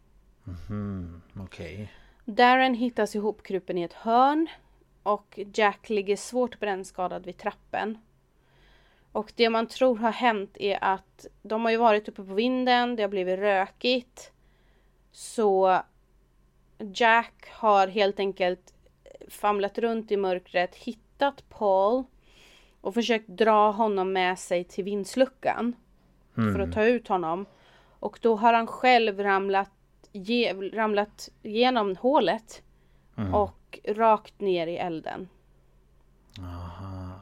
Mhm, okej. Darren hittas ihopkrupen i ett hörn och Jack ligger svårt brännskadad vid trappen. Och det man tror har hänt är att de har ju varit uppe på vinden, det har blivit rökigt. Så Jack har helt enkelt famlat runt i mörkret, hittat Paul och försökt dra honom med sig till vindsluckan för att ta ut honom. Och då har han själv ramlat, ge, ramlat genom hålet och rakt ner i elden. Aha.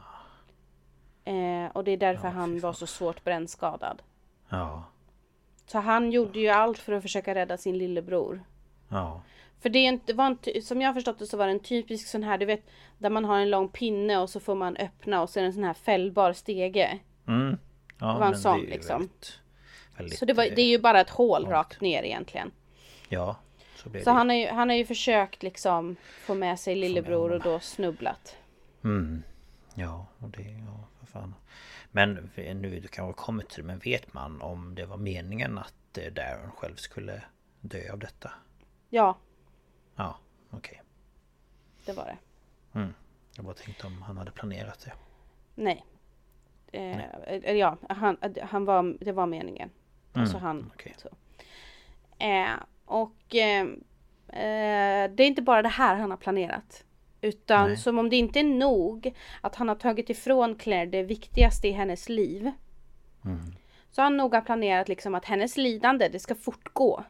Eh, och det är därför Ja, fy han var fan. så svårt brännskadad. Ja. Så han gjorde ju allt för att försöka rädda sin lillebror. Ja. För det är inte, var en, ty- som jag har förstått det så var det en typisk sån här, du vet, där man har en lång pinne och så får man öppna och så är det en sån här fällbar stege. Mm. Ja, Det var en men sån, är ju liksom. Väldigt, väldigt, Så det, var, eh, det är ju bara ett hål vanligt. rakt ner egentligen. Ja, så blir Så det. han har, ju, han har ju försökt liksom få med sig lillebror honom. och då snubblat. Mm. Ja, och det... Ja, för fan. Men nu, du kanske kommer till det, men vet man om det var meningen att eh, Darren själv skulle dö av detta? Ja, Ja, okej. det var det. Mm. Jag bara tänkte om han hade planerat det. Nej. Eh, eller ja, han, han var, det var meningen. Alltså Mm, han... okej. Så. Eh, och eh, eh, det är inte bara det här han har planerat. Utan Nej. som om det inte är nog att han har tagit ifrån Claire det viktigaste i hennes liv. Mm. Så har han noga planerat liksom att hennes lidande, det ska fortgå.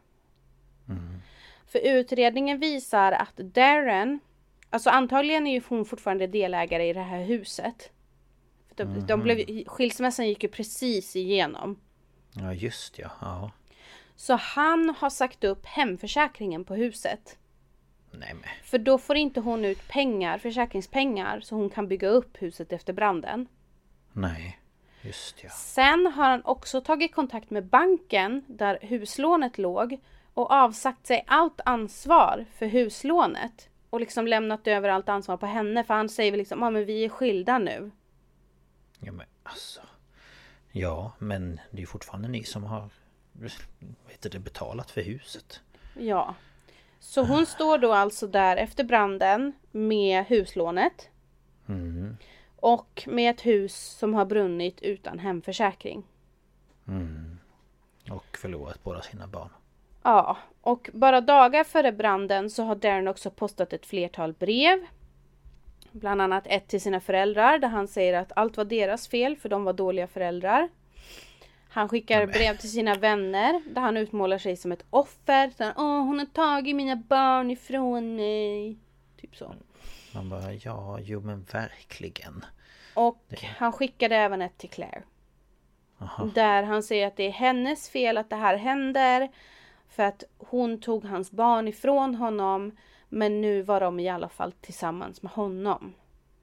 Mm. För utredningen visar att Darren, alltså antagligen är ju hon fortfarande delägare i det här huset. För de, de blev, skilsmässan gick ju precis igenom. Ja, just ja. Ja. Så han har sagt upp hemförsäkringen på huset. Nej men. För då får inte hon ut pengar, försäkringspengar, så hon kan bygga upp huset efter branden. Nej. Just ja. Sen har han också tagit kontakt med banken där huslånet låg och avsagt sig allt ansvar för huslånet. Och liksom lämnat över allt ansvar på henne, för han säger väl liksom, ja men vi är skilda nu. Ja men alltså. Ja, men det är fortfarande ni som har vet du, betalat för huset. Ja. Så hon står då alltså där efter branden med huslånet. Mm. Och med ett hus som har brunnit utan hemförsäkring. Mm. Och förlorat båda sina barn. Ja, och bara dagar före branden så har Darren också postat ett flertal brev. Bland annat ett till sina föräldrar där han säger att allt var deras fel för de var dåliga föräldrar. Han skickar brev till sina vänner där han utmålar sig som ett offer. Så han, Åh, hon har tagit mina barn ifrån mig. Typ så. Man bara, ja, jo men verkligen. Och Det- han skickade även ett till Claire. Aha. Där han säger att det är hennes fel att det här händer. För att hon tog hans barn ifrån honom. Men nu var de i alla fall tillsammans med honom.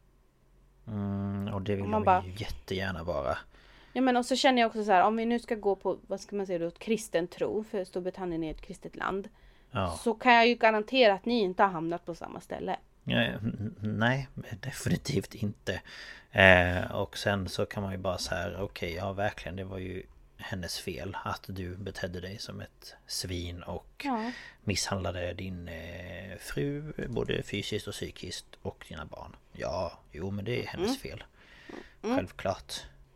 Mm, och det vill Och man man bara- ju jättegärna vara. Ja, men och så känner jag också så här, om vi nu ska gå på, vad ska man säga då, ett kristen tro, för Storbritannien är ett kristet land. Ja. Så kan jag ju garantera att ni inte har hamnat på samma ställe. Ja, n- nej, definitivt inte. Eh, och sen så kan man ju bara så här, okej, okay, ja verkligen, det var ju hennes fel att du betedde dig som ett svin och Ja. misshandlade din eh, fru både fysiskt och psykiskt och dina barn. Ja, jo men det är hennes fel. Självklart.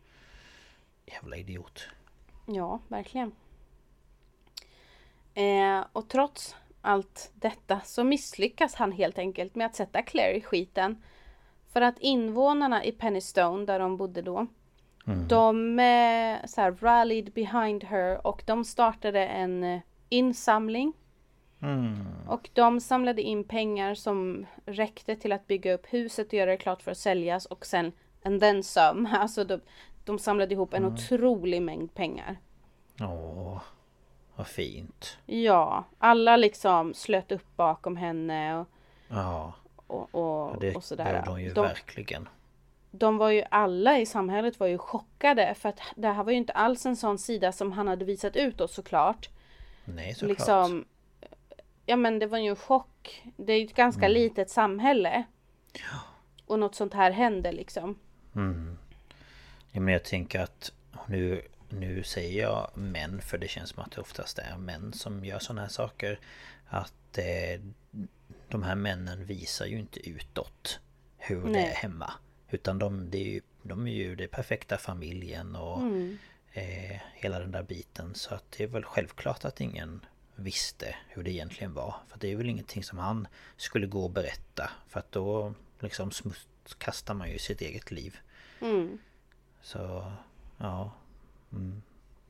Jävla idiot. Ja, verkligen. Eh, och trots allt detta så misslyckas han helt enkelt med att sätta Claire i skiten. För att invånarna i Pennystone, där de bodde då, mm. de eh, så här, rallied behind her och de startade en eh, insamling. Mm. Och de samlade in pengar som räckte till att bygga upp huset och göra det klart för att säljas. Och sen and then some. Alltså de, de samlade ihop en mm. otrolig mängd pengar. Åh, vad fint. Ja, alla liksom slöt upp bakom henne och, ja. och, och, det och sådär. De ju de, verkligen. De var ju, alla i samhället var ju chockade. För att det här var ju inte alls en sån sida som han hade visat ut oss såklart. Nej, såklart. Liksom, ja men det var ju en chock. Det är ju ett ganska mm. litet samhälle. Ja. Och något sånt här händer liksom. Mm. Ja, men jag tänker att nu, nu säger jag män, för det känns som att det oftast är män som gör såna här saker. Att eh, de här männen visar ju inte utåt hur Nej. det är hemma. Utan de, det är ju, de är ju det perfekta familjen och mm. eh, hela den där biten. Så att det är väl självklart att ingen visste hur det egentligen var. För det är väl ingenting som han skulle gå och berätta. För att då liksom smutskastar man ju sitt eget liv. Mm. Så, ja. Mm.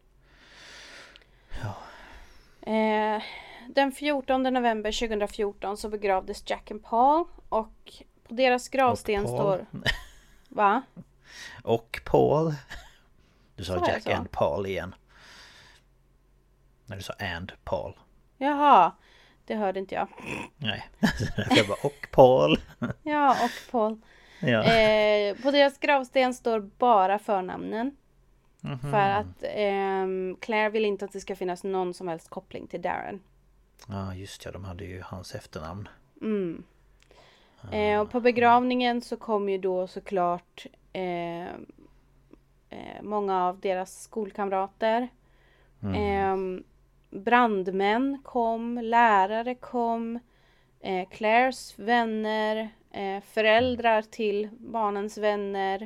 Ja. Eh, den fjortonde november tjugohundrafjorton så begravdes Jack and Paul. Och på deras gravsten står... Va? Och Paul. Du sa så Jack and Paul igen. När du sa and Paul. Jaha, det hörde inte jag. Nej, jag bara och Paul. Ja, och Paul. Ja. Eh, på deras gravsten står bara förnamnen. Mm-hmm. För att eh, Claire vill inte att det ska finnas någon som helst koppling till Darren. Ja, just ja, de hade ju hans efternamn. Mm. Eh, och på begravningen så kom ju då såklart eh, eh, många av deras skolkamrater. Mm. Eh, brandmän kom, lärare kom, eh, Claires vänner, eh, föräldrar till barnens vänner.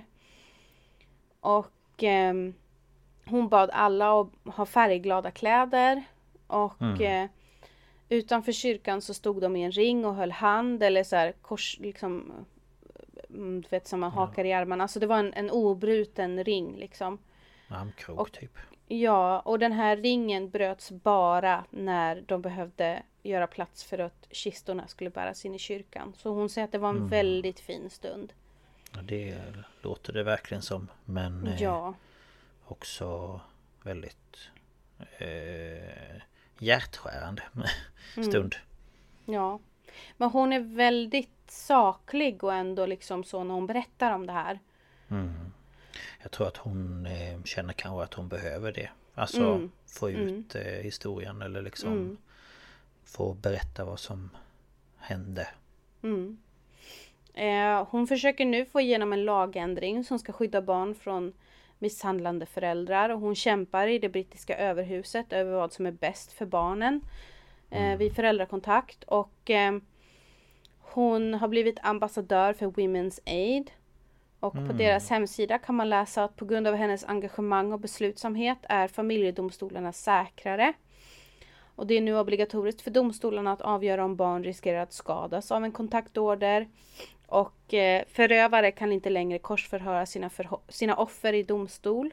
Och eh, hon bad alla att ha färgglada kläder. Och mm. eh, utanför kyrkan så stod de i en ring och höll hand eller så här kors, liksom, du vet, som man hakar ja. i armarna. Så det var en, en obruten ring liksom. Armkrok och, typ. Ja, och den här ringen bröts bara när de behövde göra plats för att kistorna skulle bäras in i kyrkan. Så hon säger att det var en mm. väldigt fin stund. Ja, det låter det verkligen som. Men ja. eh, också väldigt eh, hjärtskärande stund. Mm. Ja, men hon är väldigt saklig och ändå liksom så när hon berättar om det här. Mm. Jag tror att hon eh, känner kanske att hon behöver det. Alltså mm. få ut mm. eh, historien eller liksom mm. få berätta vad som hände. Mm. Eh, hon försöker nu få igenom en lagändring som ska skydda barn från misshandlande föräldrar. Och hon kämpar i det brittiska överhuset över vad som är bäst för barnen eh, mm. vid föräldrakontakt. Och eh, hon har blivit ambassadör för Women's Aid. Och mm. på deras hemsida kan man läsa att på grund av hennes engagemang och beslutsamhet är familjedomstolarna säkrare. Och det är nu obligatoriskt för domstolarna att avgöra om barn riskerar att skadas av en kontaktorder. Och eh, förövare kan inte längre korsförhöra sina, förho- sina offer i domstol.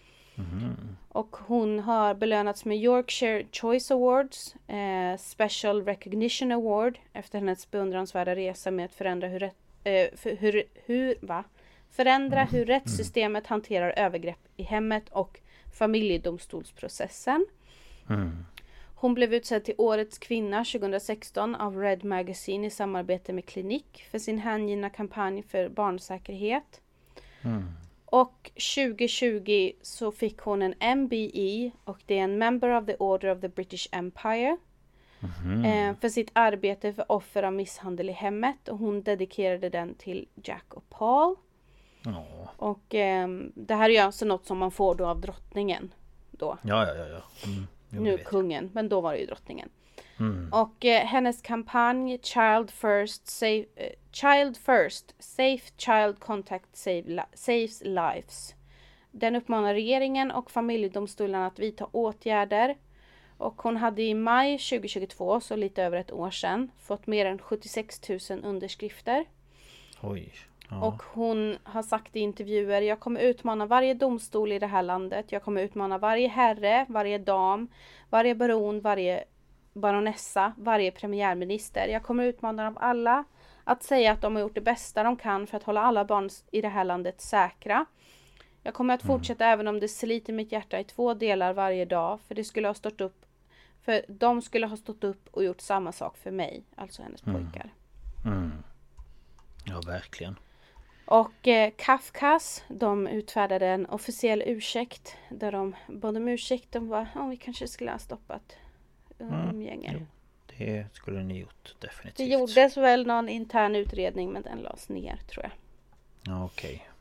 Mm. Och hon har belönats med Yorkshire Choice Awards, eh, Special Recognition Award, efter hennes beundransvärda resa med att förändra hur, eh, för, hur, hur, va? förändra mm. hur rättssystemet hanterar övergrepp i hemmet och familjedomstolsprocessen. Mm. Hon blev utsedd till årets kvinna tjugohundrasexton av Red Magazine i samarbete med Klinik för sin hängivna kampanj för barnsäkerhet. Mm. Och tjugohundratjugo så fick hon en M B E och det är en Member of the Order of the British Empire. Mm. Eh, för sitt arbete för offer av misshandel i hemmet. Och hon dedikerade den till Jack och Paul. Oh. Och eh, det här är ju alltså något som man får då av drottningen. Då. Ja, ja, ja. ja. Mm. Jo, nu kungen, men då var det ju drottningen. Mm. Och eh, hennes kampanj Child First, Safe, eh, Child First, Safe Child Contact save, Saves Lives. Den uppmanar regeringen och familjedomstolarna att vidta åtgärder. Och hon hade i maj tjugohundratjugotvå, så lite över ett år sedan, fått mer än sjuttiosex tusen underskrifter. Oj. Ja. Och hon har sagt i intervjuer: jag kommer utmana varje domstol i det här landet. Jag kommer utmana varje herre, varje dam, varje baron, varje baronessa, varje premiärminister. Jag kommer utmana dem alla att säga att de har gjort det bästa de kan för att hålla alla barn i det här landet säkra. Jag kommer att fortsätta mm. även om det sliter mitt hjärta i två delar varje dag. För det skulle ha stått upp. För de skulle ha stått upp och gjort samma sak för mig. Alltså hennes mm. pojkar. Mm. Ja, verkligen. Och eh, Kafkas, de utfärdade en officiell ursäkt. Där de bad om ursäkt. De var, oh, vi kanske skulle ha stoppat umgänge. Mm. Det skulle ni gjort definitivt. Det gjordes väl någon intern utredning, men den lades ner, tror jag. Ja, okej. Okay.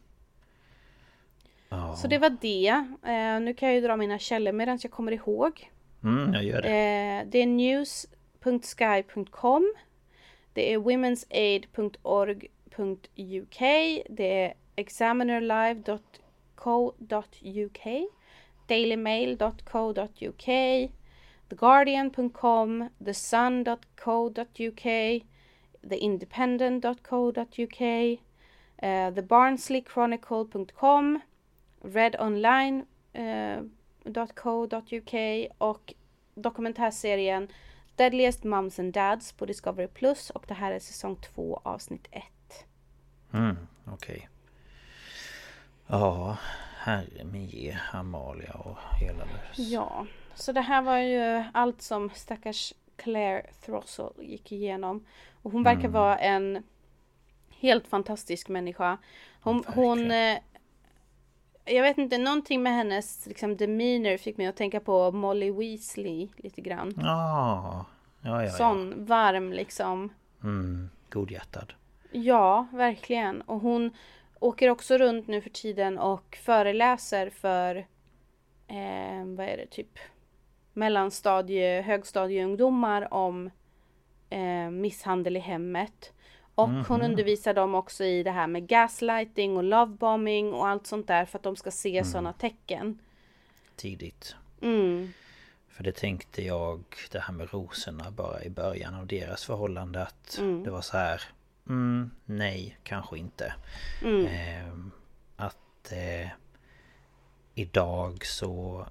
Oh. Så det var det. Eh, nu kan jag ju dra mina källor medan jag kommer ihåg. Mm, jag gör det. Eh, det är news punkt sky punkt com. Det är womens aid punkt org punkt u k. Det är examinerlive punkt co punkt u k. dailymail punkt co punkt u k. the guardian punkt com. the sun punkt co punkt u k. the independent punkt co punkt u k. Uh, the barnsley chronicle punkt com. redonline punkt co punkt u k. och dokumentärserien Deadliest Moms and Dads på Discovery Plus, och det här är säsong två avsnitt ett. Mm, okej. Okay. Ja, herre min Amalia och hela det. Ja, så det här var ju allt som stackars Claire Throssell gick igenom. Och hon verkar mm. vara en helt fantastisk människa. Hon, hon jag vet inte, någonting med hennes liksom demeanor fick mig att tänka på Molly Weasley lite grann. Ah, ja, ja, sån ja. varm liksom. Mm, godhjärtad. Ja, verkligen. Och hon åker också runt nu för tiden och föreläser för eh, vad är det, typ mellanstadie, högstadieungdomar om eh, misshandel i hemmet. Och mm-hmm. hon undervisar dem också i det här med gaslighting och lovebombing och allt sånt där, för att de ska se mm. sådana tecken. Tidigt. Mm. För det tänkte jag, det här med rosorna bara i början av deras förhållande, att mm. det var så här, mm, nej, kanske inte. Mm. Eh, att eh, idag så...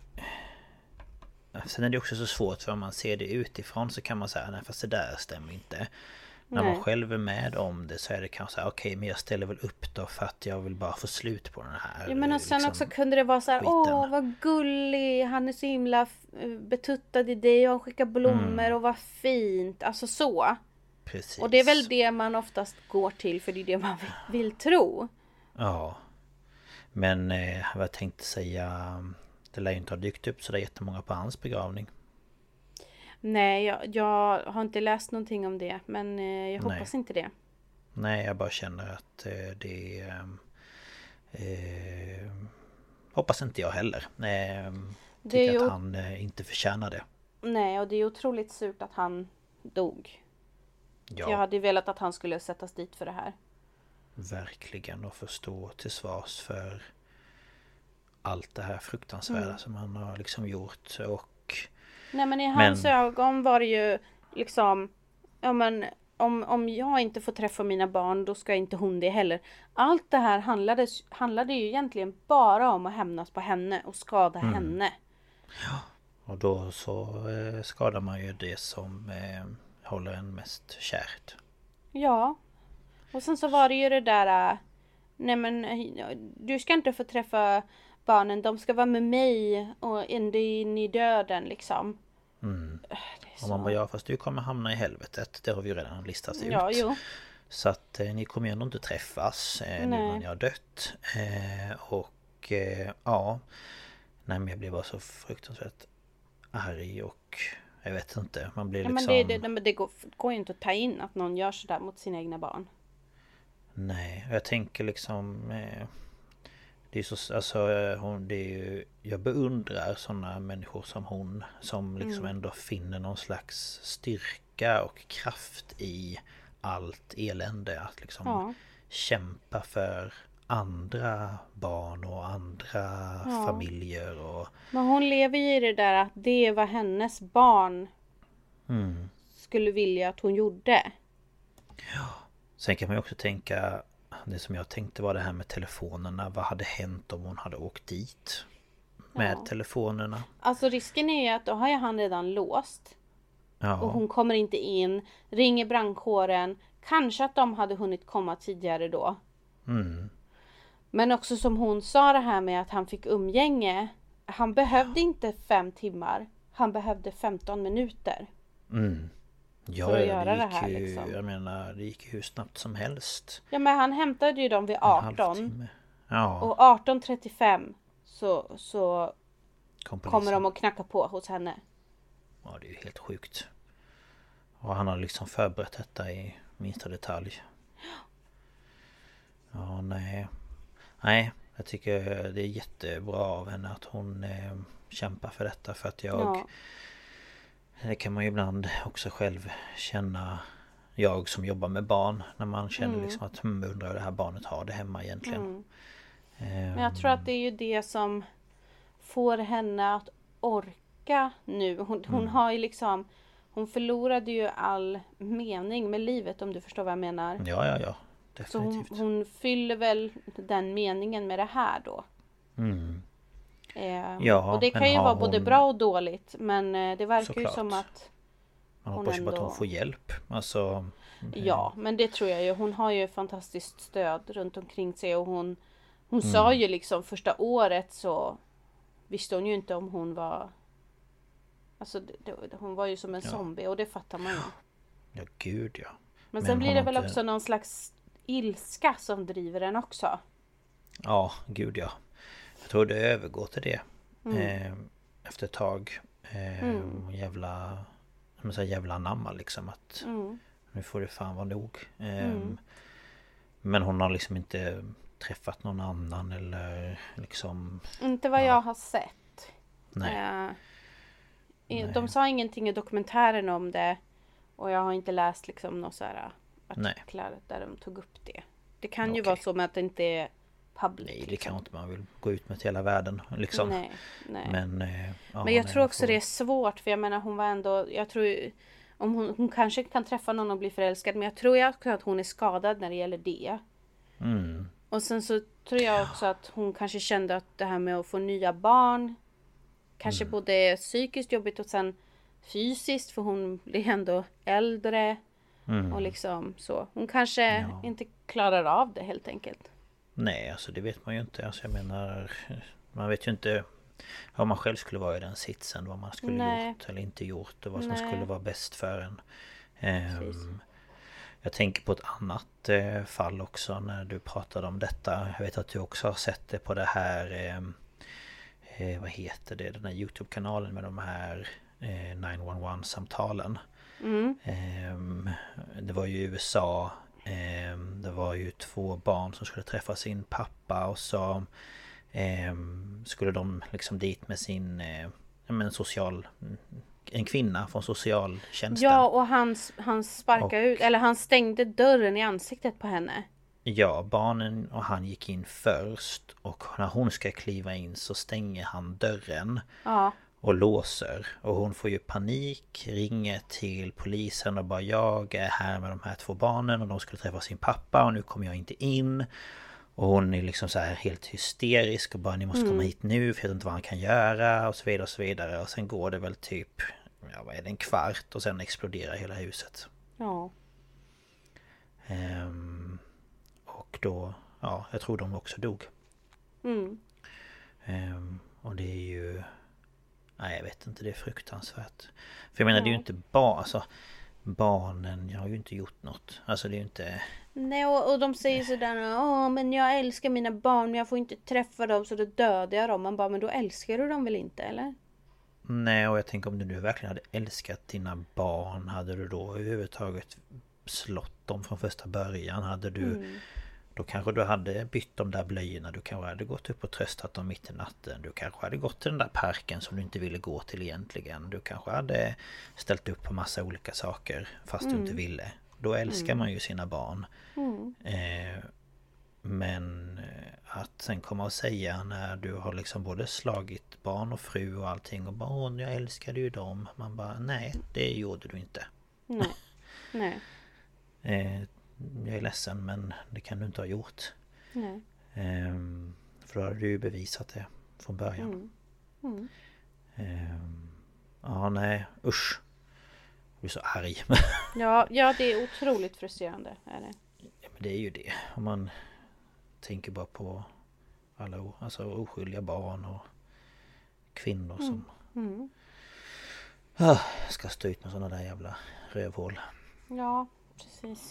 Sen är det också så svårt, för om man ser det utifrån så kan man säga, nej fast det där stämmer inte. När man själv är med om det så är det kanske så här, okej, okay, men jag ställer väl upp då för att jag vill bara få slut på den här. Ja, men och sen liksom, också kunde det vara så här, åh vad gullig, han är så himla betuttad i dig och han skickar blommor mm. och vad fint, alltså så. Precis. Och det är väl det man oftast går till, för det är det man vill, vill tro. Ja, men eh, vad jag tänkte säga, det lär ju inte ha dykt upp så det är jättemånga på hans begravning. Nej, jag, jag har inte läst någonting om det, men eh, jag hoppas Nej. inte det. Nej, jag bara känner att eh, det eh, hoppas inte jag heller. Eh, tycker ju... att han eh, inte förtjänar det. Nej, och det är otroligt surt att han dog. Ja. Jag hade velat att han skulle sättas dit för det här. Verkligen, och förstå till svars för allt det här fruktansvärda mm. som han har liksom gjort. Och nej, men i hans men... ögon var det ju liksom, ja men om, om jag inte får träffa mina barn, då ska inte hon det heller. Allt det här handlade, handlade ju egentligen bara om att hämnas på henne och skada mm. henne. Ja, och då så eh, skadar man ju det som eh, håller en mest kärt. Ja, och sen så var det ju det där, nej men du ska inte få träffa barnen, de ska vara med mig och ända in i döden liksom. Mm. Så... Och man bara, ja fast du kommer hamna i helvetet. Det har vi ju redan listat ut. Ja, jo. Så att eh, ni kommer ju ändå inte träffas eh, nu när ni har dött. Eh, och eh, ja, nej men jag blir bara så fruktansvärt arg och jag vet inte. Man blir ja, liksom... Men det, det, det går, går ju inte att ta in att någon gör sådär mot sina egna barn. Nej, jag tänker liksom... Eh, det är så, alltså, hon, det är ju, jag beundrar sådana människor som hon, som liksom mm. ändå finner någon slags styrka och kraft i allt elände, att liksom ja. kämpa för andra barn och andra ja. familjer. Och... Men hon lever ju i det där att det var hennes barn mm. skulle vilja att hon gjorde. Ja, sen kan man ju också tänka, det som jag tänkte var det här med telefonerna. Vad hade hänt om hon hade åkt dit med ja. telefonerna? Alltså risken är ju att då har ju han redan låst. Ja. Och hon kommer inte in, ringer brandkåren. Kanske att de hade hunnit komma tidigare då. Mm. Men också som hon sa det här med att han fick umgänge. Han behövde inte fem timmar. Han behövde femton minuter. Mm. Ja, för att göra det, det här ju, liksom. Jag menar, det gick ju hur snabbt som helst. Ja, men han hämtade ju dem vid arton. Ja. Och arton trettiofem så, så kommer de att knacka på hos henne. Ja, det är ju helt sjukt. Och han har liksom förberett detta i minsta detalj. Ja, nej. Nej, jag tycker det är jättebra av henne att hon eh, kämpar för detta. För att jag... Ja. Det kan man ju ibland också själv känna, jag som jobbar med barn, när man känner mm. liksom att hmm, undrar hur det här barnet har det hemma egentligen. Mm. Um, Men jag tror att det är ju det som får henne att orka nu. Hon, hon mm. har ju liksom, hon förlorade ju all mening med livet, om du förstår vad jag menar. Ja, ja, ja. Definitivt. Så hon, hon fyller väl den meningen med det här då. Mm. Eh, ja, och det kan ju vara hon... både bra och dåligt. Men eh, det verkar Såklart. ju som att man hoppas ju ändå... att hon får hjälp. Alltså, det... Ja, men det tror jag ju. Hon har ju fantastiskt stöd runt omkring sig. Och hon, hon mm. sa ju liksom första året så visste hon ju inte om hon var... Alltså det, det, hon var ju som en ja. zombie. Och det fattar man ju. Ja, gud ja. Men, men sen blir det väl inte... också någon slags ilska som driver den också. Ja, gud ja. Jag tror det övergår till det. Mm. Eh, efter ett tag. Eh, mm. Jävla... Jag säga, jävla namma liksom. Att mm. nu får det fan vara nog. Eh, mm. Men hon har liksom inte träffat någon annan eller liksom... Inte vad ja. jag har sett. Nej. Eh, de Nej. sa ingenting i dokumentären om det. Och jag har inte läst liksom några så här artiklar Nej. där de tog upp det. Det kan ju okay. vara så med att det inte är public. Nej, det liksom. kan inte man vill gå ut med till hela världen liksom. Nej, nej. Men, eh, ja, Men jag nej, tror också får... det är svårt. För jag menar hon var ändå... Jag tror om hon, hon kanske kan träffa någon och bli förälskad. Men jag tror jag att hon är skadad när det gäller det. Mm. Och sen så tror jag också att hon kanske kände att det här med att få nya barn kanske mm. både psykiskt jobbigt och sen fysiskt. För hon blir ändå äldre. Mm. Och liksom så. Hon kanske ja. inte klarar av det helt enkelt. Nej, alltså det vet man ju inte. Alltså jag menar, man vet ju inte om man själv skulle vara i den sitsen. Vad man skulle Nej. gjort eller inte gjort. Och vad som Nej. skulle vara bäst för en. Um, jag tänker på ett annat uh, fall också när du pratade om detta. Jag vet att du också har sett det på det här... Um, uh, vad heter det? Den här YouTube-kanalen med de här uh, nio ett ett-samtalen. Mm. Um, det var ju i U S A. Um, det var ju två barn som skulle träffa sin pappa. Och så um, skulle de liksom dit med sin uh, men social... En kvinna från socialtjänsten. Ja, och han, han sparkade och, ut... Eller han stängde dörren i ansiktet på henne. Ja, barnen och han gick in först. Och när hon ska kliva in så stänger han dörren. Ja. Och låser. Och hon får ju panik. Ringer till polisen och bara jag är här med de här två barnen. Och de skulle träffa sin pappa. Och nu kommer jag inte in. Och hon är liksom så här helt hysterisk. Och bara ni måste mm. komma hit nu. För jag vet inte vad han kan göra. Och så vidare och så vidare. Och sen går det väl typ. Ja, vad är det? En kvart. Och sen exploderar hela huset. Ja. Um, och då. Ja, jag tror de också dog. Mm. Um, och det är ju. Nej, jag vet inte, det är fruktansvärt. För jag menar, ja. det är ju inte bara... Alltså, barnen, jag har ju inte gjort något. Alltså, det är ju inte... Nej, och, och de säger sådär... Åh, men jag älskar mina barn, men jag får inte träffa dem, så då dödar jag dem. Man bara, men då älskar du dem väl inte, eller? Nej, och jag tänker om du nu verkligen hade älskat dina barn, hade du då överhuvudtaget slått dem från första början? Hade du... Mm. Då kanske du hade bytt de där blöjorna. Du kanske hade gått upp och tröstat dem mitt i natten. Du kanske hade gått till den där parken som du inte ville gå till egentligen. Du kanske hade ställt upp på massa olika saker fast mm. du inte ville. Då älskar mm. man ju sina barn. Mm. Eh, Men att sen komma och säga när du har liksom både slagit barn och fru och allting och bara åh, jag älskade ju dem. Man bara nej, det gjorde du inte. Nej. Nej. eh, jag är ledsen men det kan du inte ha gjort. Nej. Eh, för då hade du ju bevisat det från början. Mm. Mm. Eh, ja nej, usch. Jag blir så arg. ja, ja, det är otroligt frustrerande. Är det? Ja, men det är ju det. Om man tänker bara på alla alltså, oskyldiga barn och kvinnor mm. som mm. Ah, ska stå ut med sådana där jävla rövhål. Ja, precis.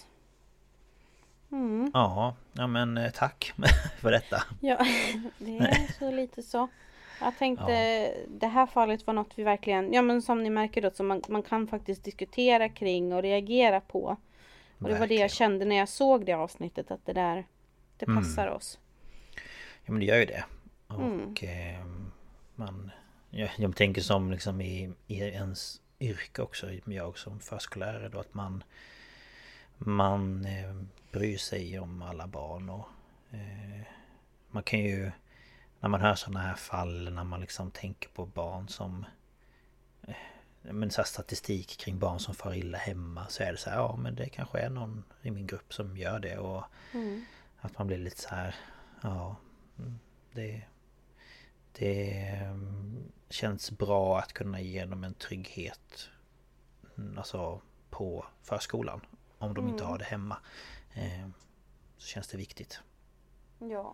Mm. Ja, ja men tack för detta. Ja, det är så lite så. Jag tänkte, ja. Det här fallet var något vi verkligen, ja men som ni märker då, som man, man kan faktiskt diskutera kring och reagera på. Och det verkligen. Var det jag kände när jag såg det avsnittet, att det där, det passar mm. oss. Ja men det gör ju det. Och mm. eh, man, jag, jag tänker som liksom i, i ens yrke också, jag som förskollärare då, att man man eh, bryr sig om alla barn och eh, man kan ju när man hör sådana här fall, när man liksom tänker på barn som eh, men så här statistik kring barn som far illa hemma, så är det så här, ja men det kanske är någon i min grupp som gör det och mm. att man blir lite så här, ja det det känns bra att kunna ge dem en trygghet alltså på förskolan om de mm. inte har det hemma. Eh, så känns det viktigt. Ja.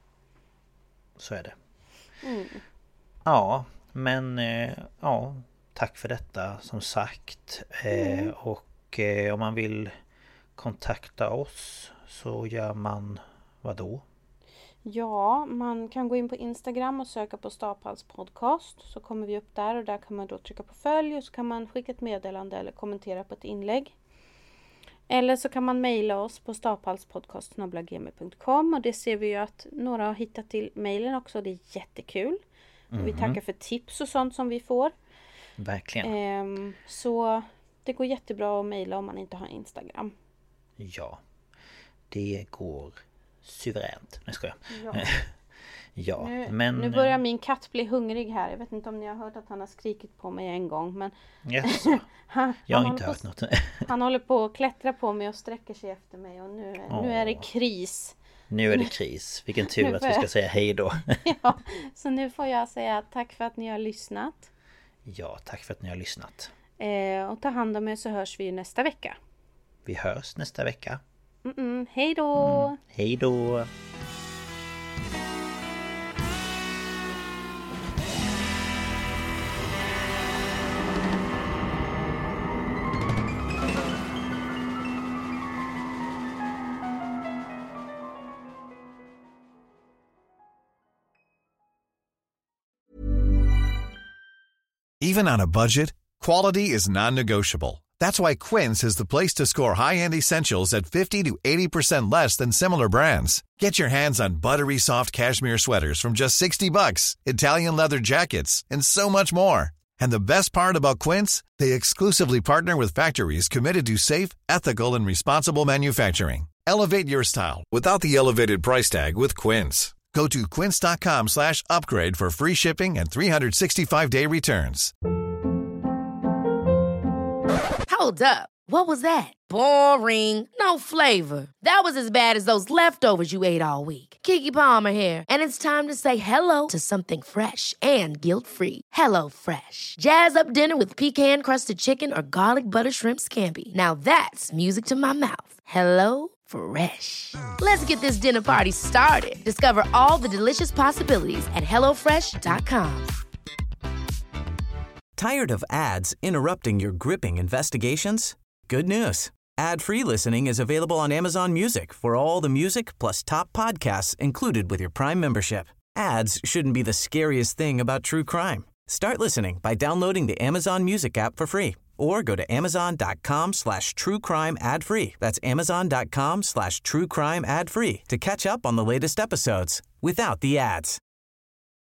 Så är det. Mm. Ja, men eh, ja, tack för detta som sagt. Eh, mm. Och eh, om man vill kontakta oss så gör man vad då? Ja, man kan gå in på Instagram och söka på Staphals podcast, så kommer vi upp där och där kan man då trycka på följ och så kan man skicka ett meddelande eller kommentera på ett inlägg. Eller så kan man mejla oss på staphalspodcast snabel-a gmail punkt com och det ser vi ju att några har hittat till mejlen också, det är jättekul. Mm. Och vi tackar för tips och sånt som vi får. Verkligen. Ehm, så det går jättebra att mejla om man inte har Instagram. Ja, det går suveränt. Nej, ska jag. Ja. ja, nu, men... nu börjar min katt bli hungrig här. Jag vet inte om ni har hört att han har skrikit på mig en gång. Men yes. han, jag har han inte hört på, något. Han håller på att klättra på mig och sträcker sig efter mig. Och nu, oh. nu är det kris. Nu är det kris. Vilken tur att vi ska säga hej då. ja, så nu får jag säga tack för att ni har lyssnat. Ja, tack för att ni har lyssnat. Eh, och ta hand om er så hörs vi nästa vecka. Vi hörs nästa vecka. Mm-mm. Hej då! Mm. Hej då! Even on a budget, quality is non-negotiable. That's why Quince is the place to score high-end essentials at fifty to eighty percent less than similar brands. Get your hands on buttery soft cashmere sweaters from just sixty bucks, Italian leather jackets, and so much more. And the best part about Quince, they exclusively partner with factories committed to safe, ethical, and responsible manufacturing. Elevate your style without the elevated price tag with Quince. Go to quince.com slash upgrade for free shipping and three sixty-five day returns. Hold up. What was that? Boring. No flavor. That was as bad as those leftovers you ate all week. Keke Palmer here, and it's time to say hello to something fresh and guilt-free. Hello Fresh. Jazz up dinner with pecan-crusted chicken or garlic butter shrimp scampi. Now that's music to my mouth. Hello Fresh. Let's get this dinner party started. Discover all the delicious possibilities at hello fresh dot com. Tired of ads interrupting your gripping investigations? Good news. Ad-free listening is available on Amazon Music for all the music plus top podcasts included with your Prime membership. Ads shouldn't be the scariest thing about true crime. Start listening by downloading the Amazon Music app for free or go to amazon.com slash true crime ad free. That's amazon.com slash true crime ad free to catch up on the latest episodes without the ads.